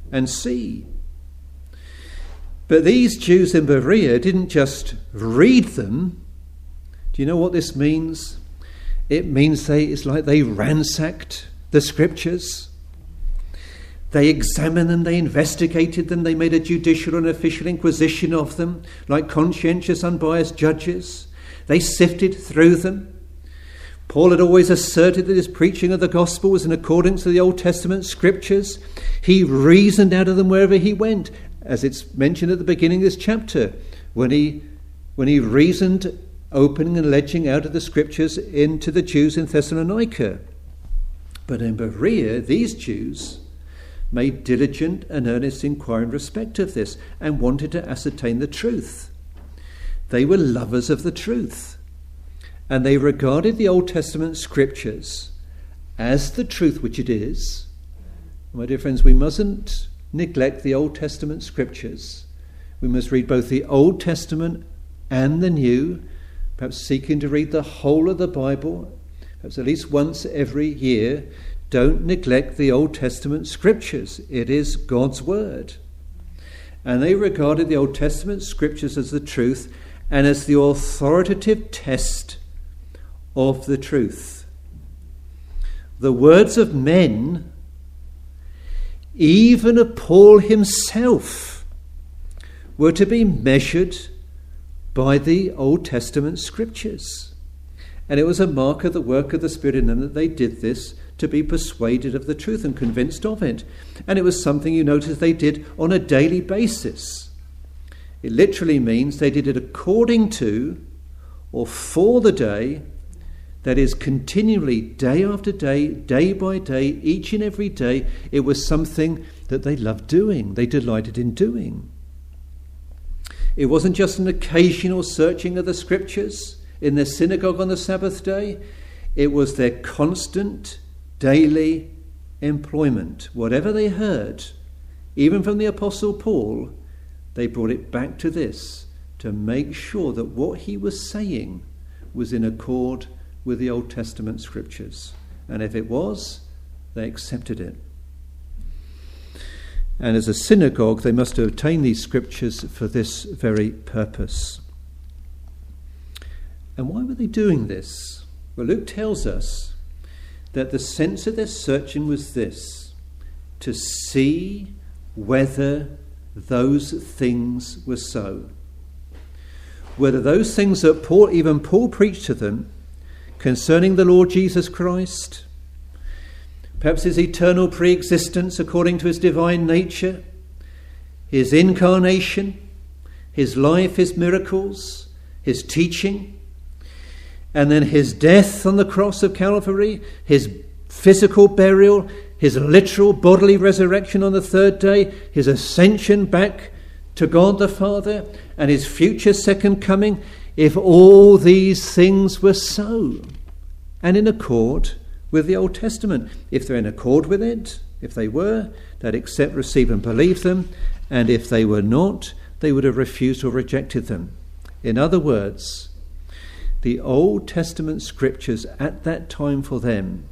and see. But these Jews in Berea didn't just read them. Do you know what this means? It means they, it's like they ransacked the scriptures. They examined them, they investigated them, they made a judicial and official inquisition of them, like conscientious, unbiased judges. They sifted through them. Paul had always asserted that his preaching of the gospel was in accordance to the Old Testament scriptures. He reasoned out of them wherever he went, as it's mentioned at the beginning of this chapter, when he, when he reasoned, opening and alleging out of the scriptures into the Jews in Thessalonica. But in Berea, these Jews made diligent and earnest inquiry in respect of this and wanted to ascertain the truth. They were lovers of the truth, and they regarded the Old Testament scriptures as the truth which it is. My dear friends, we mustn't neglect the Old Testament scriptures. We must read both the Old Testament and the New, perhaps seeking to read the whole of the Bible, perhaps at least once every year. Don't neglect the Old Testament scriptures. It is God's word. And they regarded the Old Testament scriptures as the truth and as the authoritative test of the truth. The words of men, even of Paul himself, were to be measured by the Old Testament scriptures. And it was a mark of the work of the Spirit in them that they did this, to be persuaded of the truth and convinced of it. And it was something you notice they did on a daily basis. It literally means they did it according to or for the day, that is continually, day after day, day by day, each and every day. It was something that they loved doing, they delighted in doing. It wasn't just an occasional searching of the scriptures in their synagogue on the Sabbath day. It was their constant daily employment. Whatever they heard, even from the Apostle Paul, they brought it back to this, to make sure that what he was saying was in accord with the Old Testament scriptures. And if it was, they accepted it. And as a synagogue, they must have obtained these scriptures for this very purpose. And why were they doing this? Well, Luke tells us that the sense of their searching was this: to see whether those things were so. Whether those things that Paul, even Paul preached to them concerning the Lord Jesus Christ, perhaps his eternal pre-existence according to his divine nature, his incarnation, his life, his miracles, his teaching, and then his death on the cross of Calvary, his physical burial, his literal bodily resurrection on the third day, his ascension back to God the Father, and his future second coming, if all these things were so, and in accord with the Old Testament. If they're in accord with it, if they were, they'd accept, receive and believe them, and if they were not, they would have refused or rejected them. In other words, the Old Testament scriptures at that time for them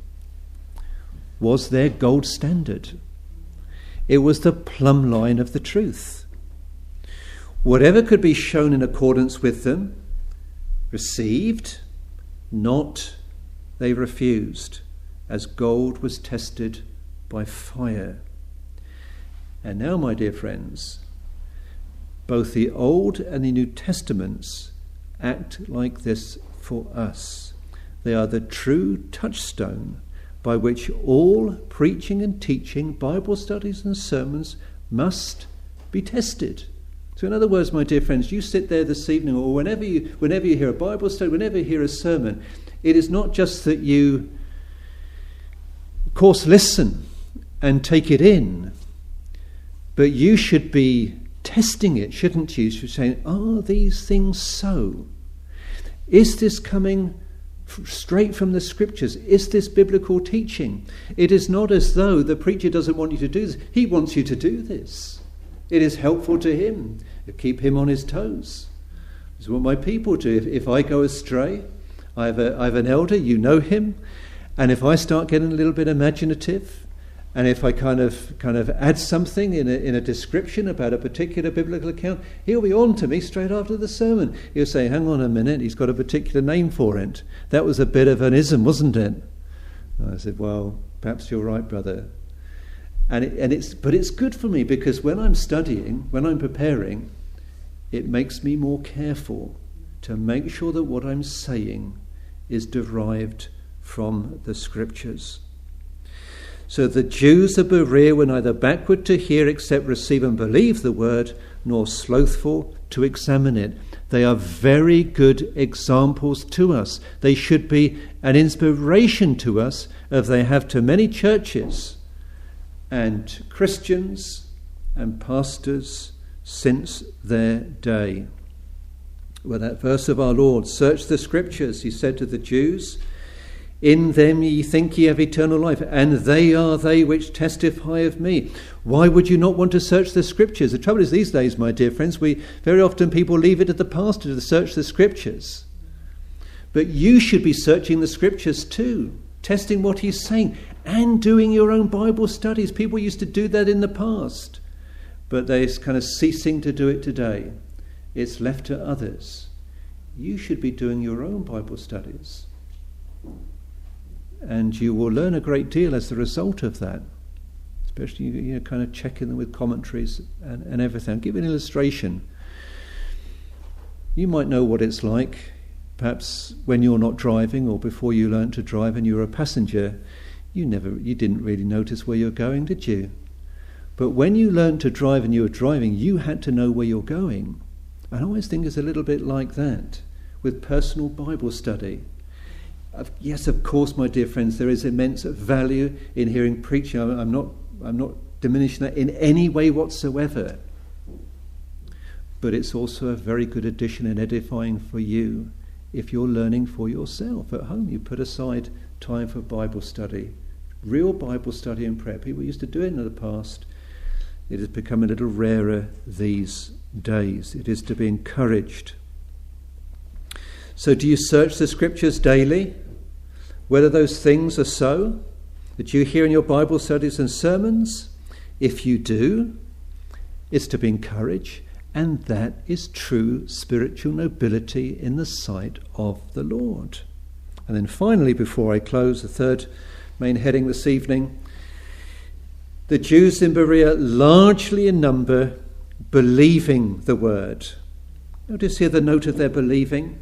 was their gold standard. It was the plumb line of the truth. Whatever could be shown in accordance with them, received; not, they refused, as gold was tested by fire. And now, my dear friends, both the Old and the New Testaments act like this for us. They are the true touchstone by which all preaching and teaching, Bible studies and sermons must be tested. So in other words, my dear friends, you sit there this evening, or whenever you whenever you hear a Bible study, whenever you hear a sermon, it is not just that you, of course, listen and take it in, but you should be testing it, shouldn't you? You should say, are these things so? Is this coming straight from the scriptures? Is this biblical teaching? It is not as though the preacher doesn't want you to do this. He wants you to do this. It is helpful to him. Keep him on his toes. This is what my people do. If, if I go astray, I have, a, I have an elder, you know him, and if I start getting a little bit imaginative And if I kind of kind of add something in a, in a description about a particular biblical account, he'll be on to me straight after the sermon. He'll say, hang on a minute, he's got a particular name for it. That was a bit of an ism, wasn't it? And I said, well, perhaps you're right, brother. And it, and it's but it's good for me, because when I'm studying, when I'm preparing, it makes me more careful to make sure that what I'm saying is derived from the Scriptures. So the Jews of Berea were neither backward to hear except receive and believe the word, nor slothful to examine it. They are very good examples to us. They should be an inspiration to us, as they have to many churches and Christians and pastors since their day. Well, that verse of our Lord, search the Scriptures, he said to the Jews, in them ye think ye have eternal life, and they are they which testify of me. Why would you not want to search the Scriptures? The trouble is, these days, my dear friends, we very often people leave it to the pastor to search the Scriptures. But you should be searching the Scriptures too, testing what he's saying, and doing your own Bible studies. People used to do that in the past, but they're kind of ceasing to do it today. It's left to others. You should be doing your own Bible studies. And you will learn a great deal as the result of that, especially, you know, kind of checking them with commentaries and, and everything. I'll give you an illustration. You might know what it's like, perhaps when you're not driving, or before you learnt to drive and you were a passenger, you never, you didn't really notice where you're going, did you? But when you learnt to drive and you were driving, you had to know where you're going. I always think it's a little bit like that with personal Bible study. Yes, of course, my dear friends, there is immense value in hearing preaching. I'm not, I'm not diminishing that in any way whatsoever. But it's also a very good addition and edifying for you if you're learning for yourself at home. You put aside time for Bible study, real Bible study and prayer. People used to do it in the past. It has become a little rarer these days. It is to be encouraged. So do you search the Scriptures daily? Whether those things are so that you hear in your Bible studies and sermons? If you do, it's to be encouraged, and that is true spiritual nobility in the sight of the Lord. And then finally, before I close, the third main heading this evening, the Jews in Berea, largely in number, believing the word. Notice here the note of their believing.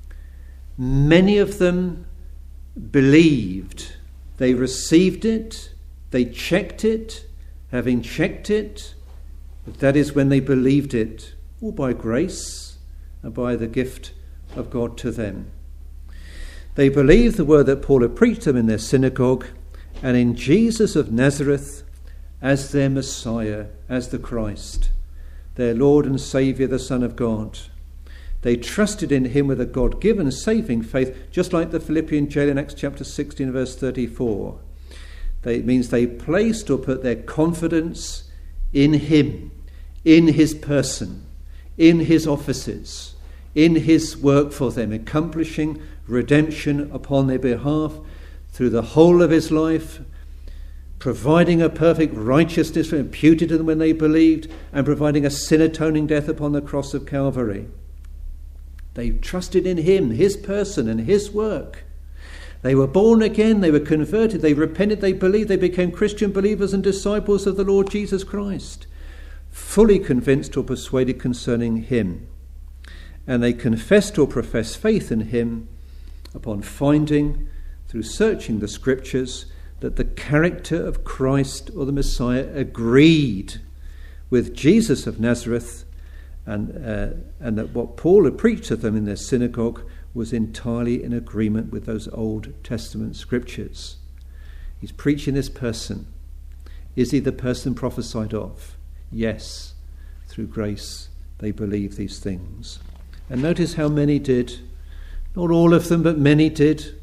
Many of them believed. They received it, they checked it, having checked it, but that is when they believed it, all by grace and by the gift of God to them. They believed the word that Paul had preached them in their synagogue, and in Jesus of Nazareth as their Messiah, as the Christ, their Lord and Saviour, the Son of God. They trusted in him with a God-given saving faith, just like the Philippian jailer in Acts chapter sixteen, verse thirty-four. They, it means they placed or put their confidence in him, in his person, in his offices, in his work for them, accomplishing redemption upon their behalf through the whole of his life, providing a perfect righteousness imputed to them when they believed, and providing a sin-atoning death upon the cross of Calvary. They trusted in him, his person and his work. They were born again, they were converted, they repented, they believed, they became Christian believers and disciples of the Lord Jesus Christ, fully convinced or persuaded concerning him. And they confessed or professed faith in him upon finding, through searching the Scriptures, that the character of Christ or the Messiah agreed with Jesus of Nazareth, and uh, and that what Paul had preached to them in their synagogue was entirely in agreement with those Old Testament Scriptures. He's preaching this person. Is he the person prophesied of? Yes. Through grace they believe these things. And notice how many did. Not all of them, but many did.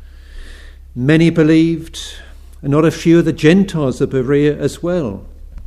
Many believed, and not a few of the Gentiles of Berea as well.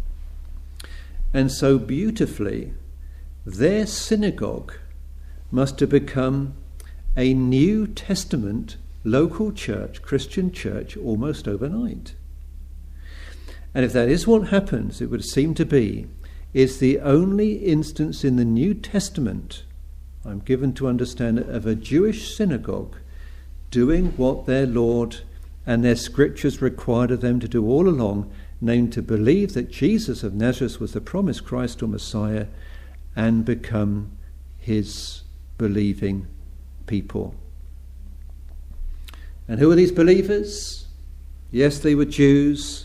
And so beautifully, their synagogue must have become a New Testament local church, Christian church, almost overnight. And if that is what happens, it would seem to be, is the only instance in the New Testament, I'm given to understand, of a Jewish synagogue doing what their Lord and their scriptures required of them to do all along, namely to believe that Jesus of Nazareth was the promised Christ or Messiah and become his believing people. And who are these believers? Yes, they were Jews,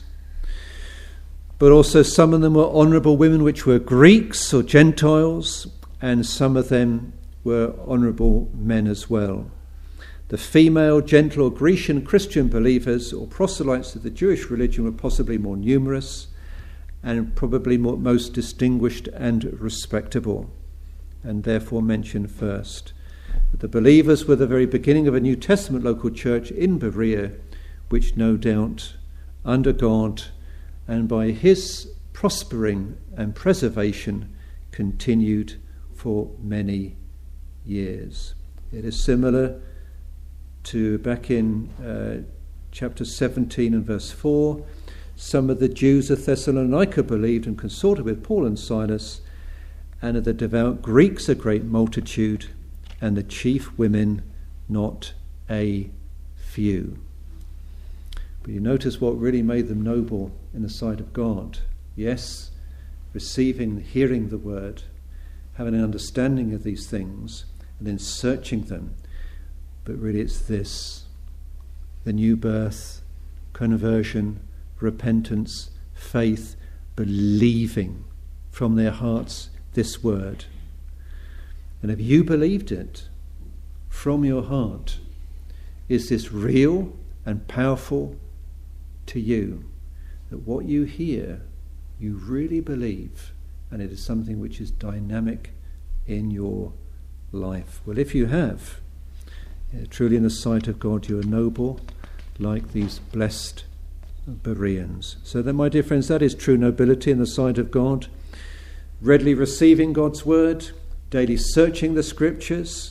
but also some of them were honourable women, which were Greeks or Gentiles, and some of them were honourable men as well. The female, gentle or Grecian Christian believers or proselytes of the Jewish religion were possibly more numerous and probably more, most distinguished and respectable, and therefore mentioned first. But the believers were the very beginning of a New Testament local church in Berea, which no doubt, under God and by his prospering and preservation, continued for many years. It is similar to back in uh, chapter seventeen and verse four. Some of the Jews of Thessalonica believed and consorted with Paul and Silas, and of the devout Greeks a great multitude, and the chief women not a few. But you notice what really made them noble in the sight of God. Yes, receiving, hearing the word, having an understanding of these things, and then searching them. But really it's this, the new birth, conversion, repentance, faith, believing from their hearts this word. And if you believed it from your heart, is this real and powerful to you, that what you hear, you really believe, and it is something which is dynamic in your life? Well, if you have, yeah, truly in the sight of God you are noble, like these blessed Bereans. So that, my dear friends, that is true nobility in the sight of God. Readily receiving God's word, daily searching the scriptures,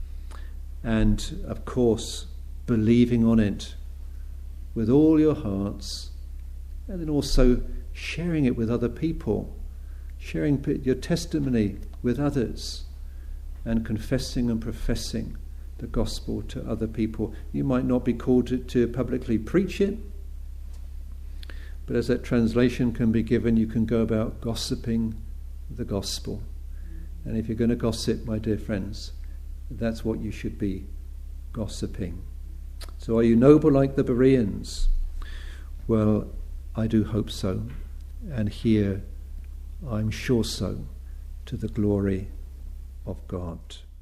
and of course believing on it with all your hearts, and then also sharing it with other people, sharing your testimony with others, and confessing and professing the gospel to other people. You might not be called to, to publicly preach it, but as that translation can be given, you can go about gossiping the gospel. And if you're going to gossip, my dear friends, that's what you should be gossiping. So are you noble like the Bereans? Well, I do hope so. And here, I'm sure so, to the glory of God.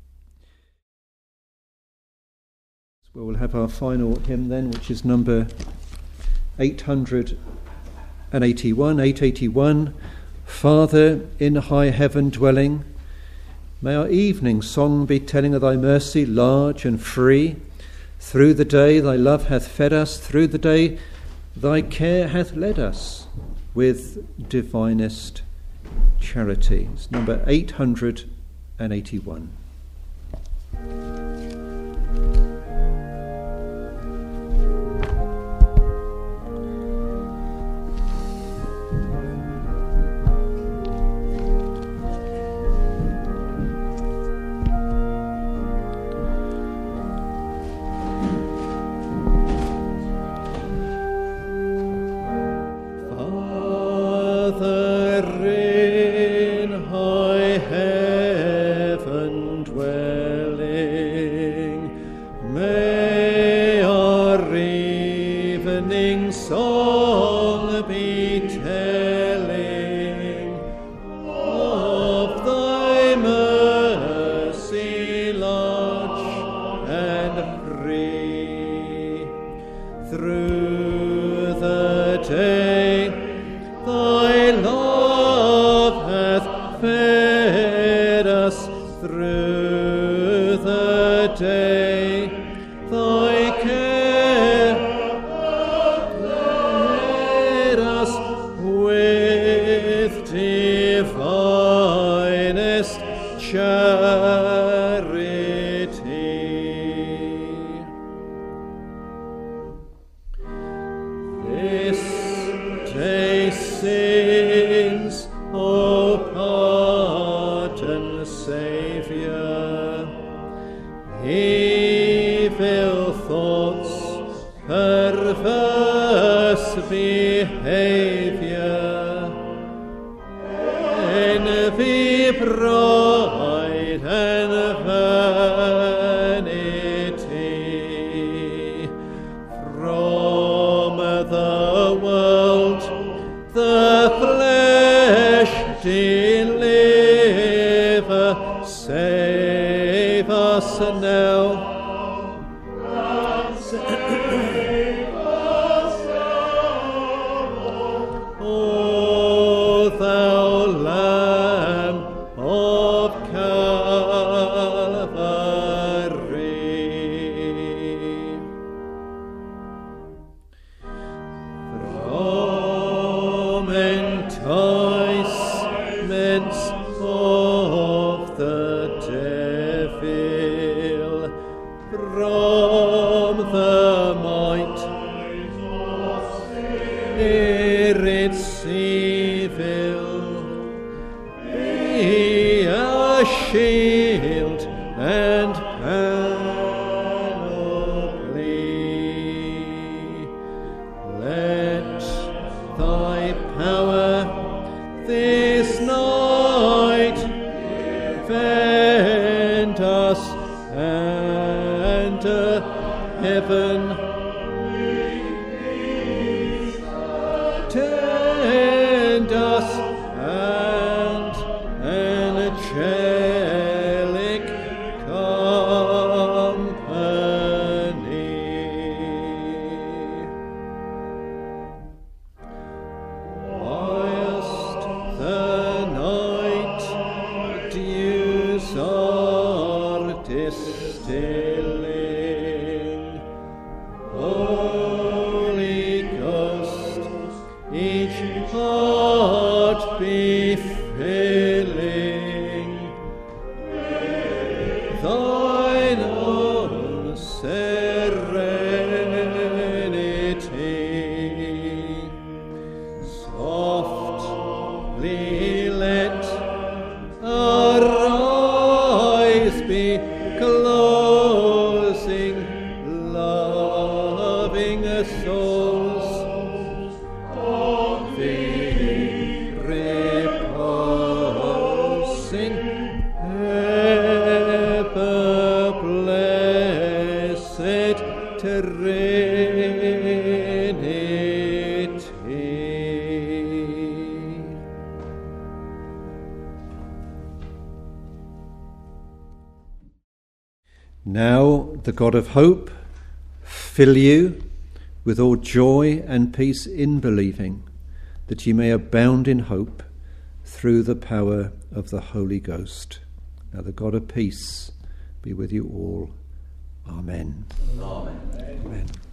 Well, we'll have our final hymn then, which is number eight hundred eighty-one, eight eighty-one. Father, in high heaven dwelling, may our evening song be telling of thy mercy large and free. Through the day thy love hath fed us, through the day thy care hath led us with divinest charity. It's number eight hundred eighty-one. This day pardon, Saviour. Evil thoughts, perverse behaviour, envy, pride, and vanity, from the world the flesh deliver, save us now. O thou Lamb of Calvary, from enticements of the devil, from the might spirits evil, be a shield and panoply. Let thy power this night defend us, and uh, heaven tend us, and angelic company. Whilst the night dews are distilling, Holy Ghost, each heart be filling, thine own serenity. Softly let our eyes be closing, loving souls of thee reposing, ever blessed Trinity. Now the God of hope fill you with all joy and peace in believing, that ye may abound in hope through the power of the Holy Ghost. Now the God of peace be with you all. Amen. Amen. Amen.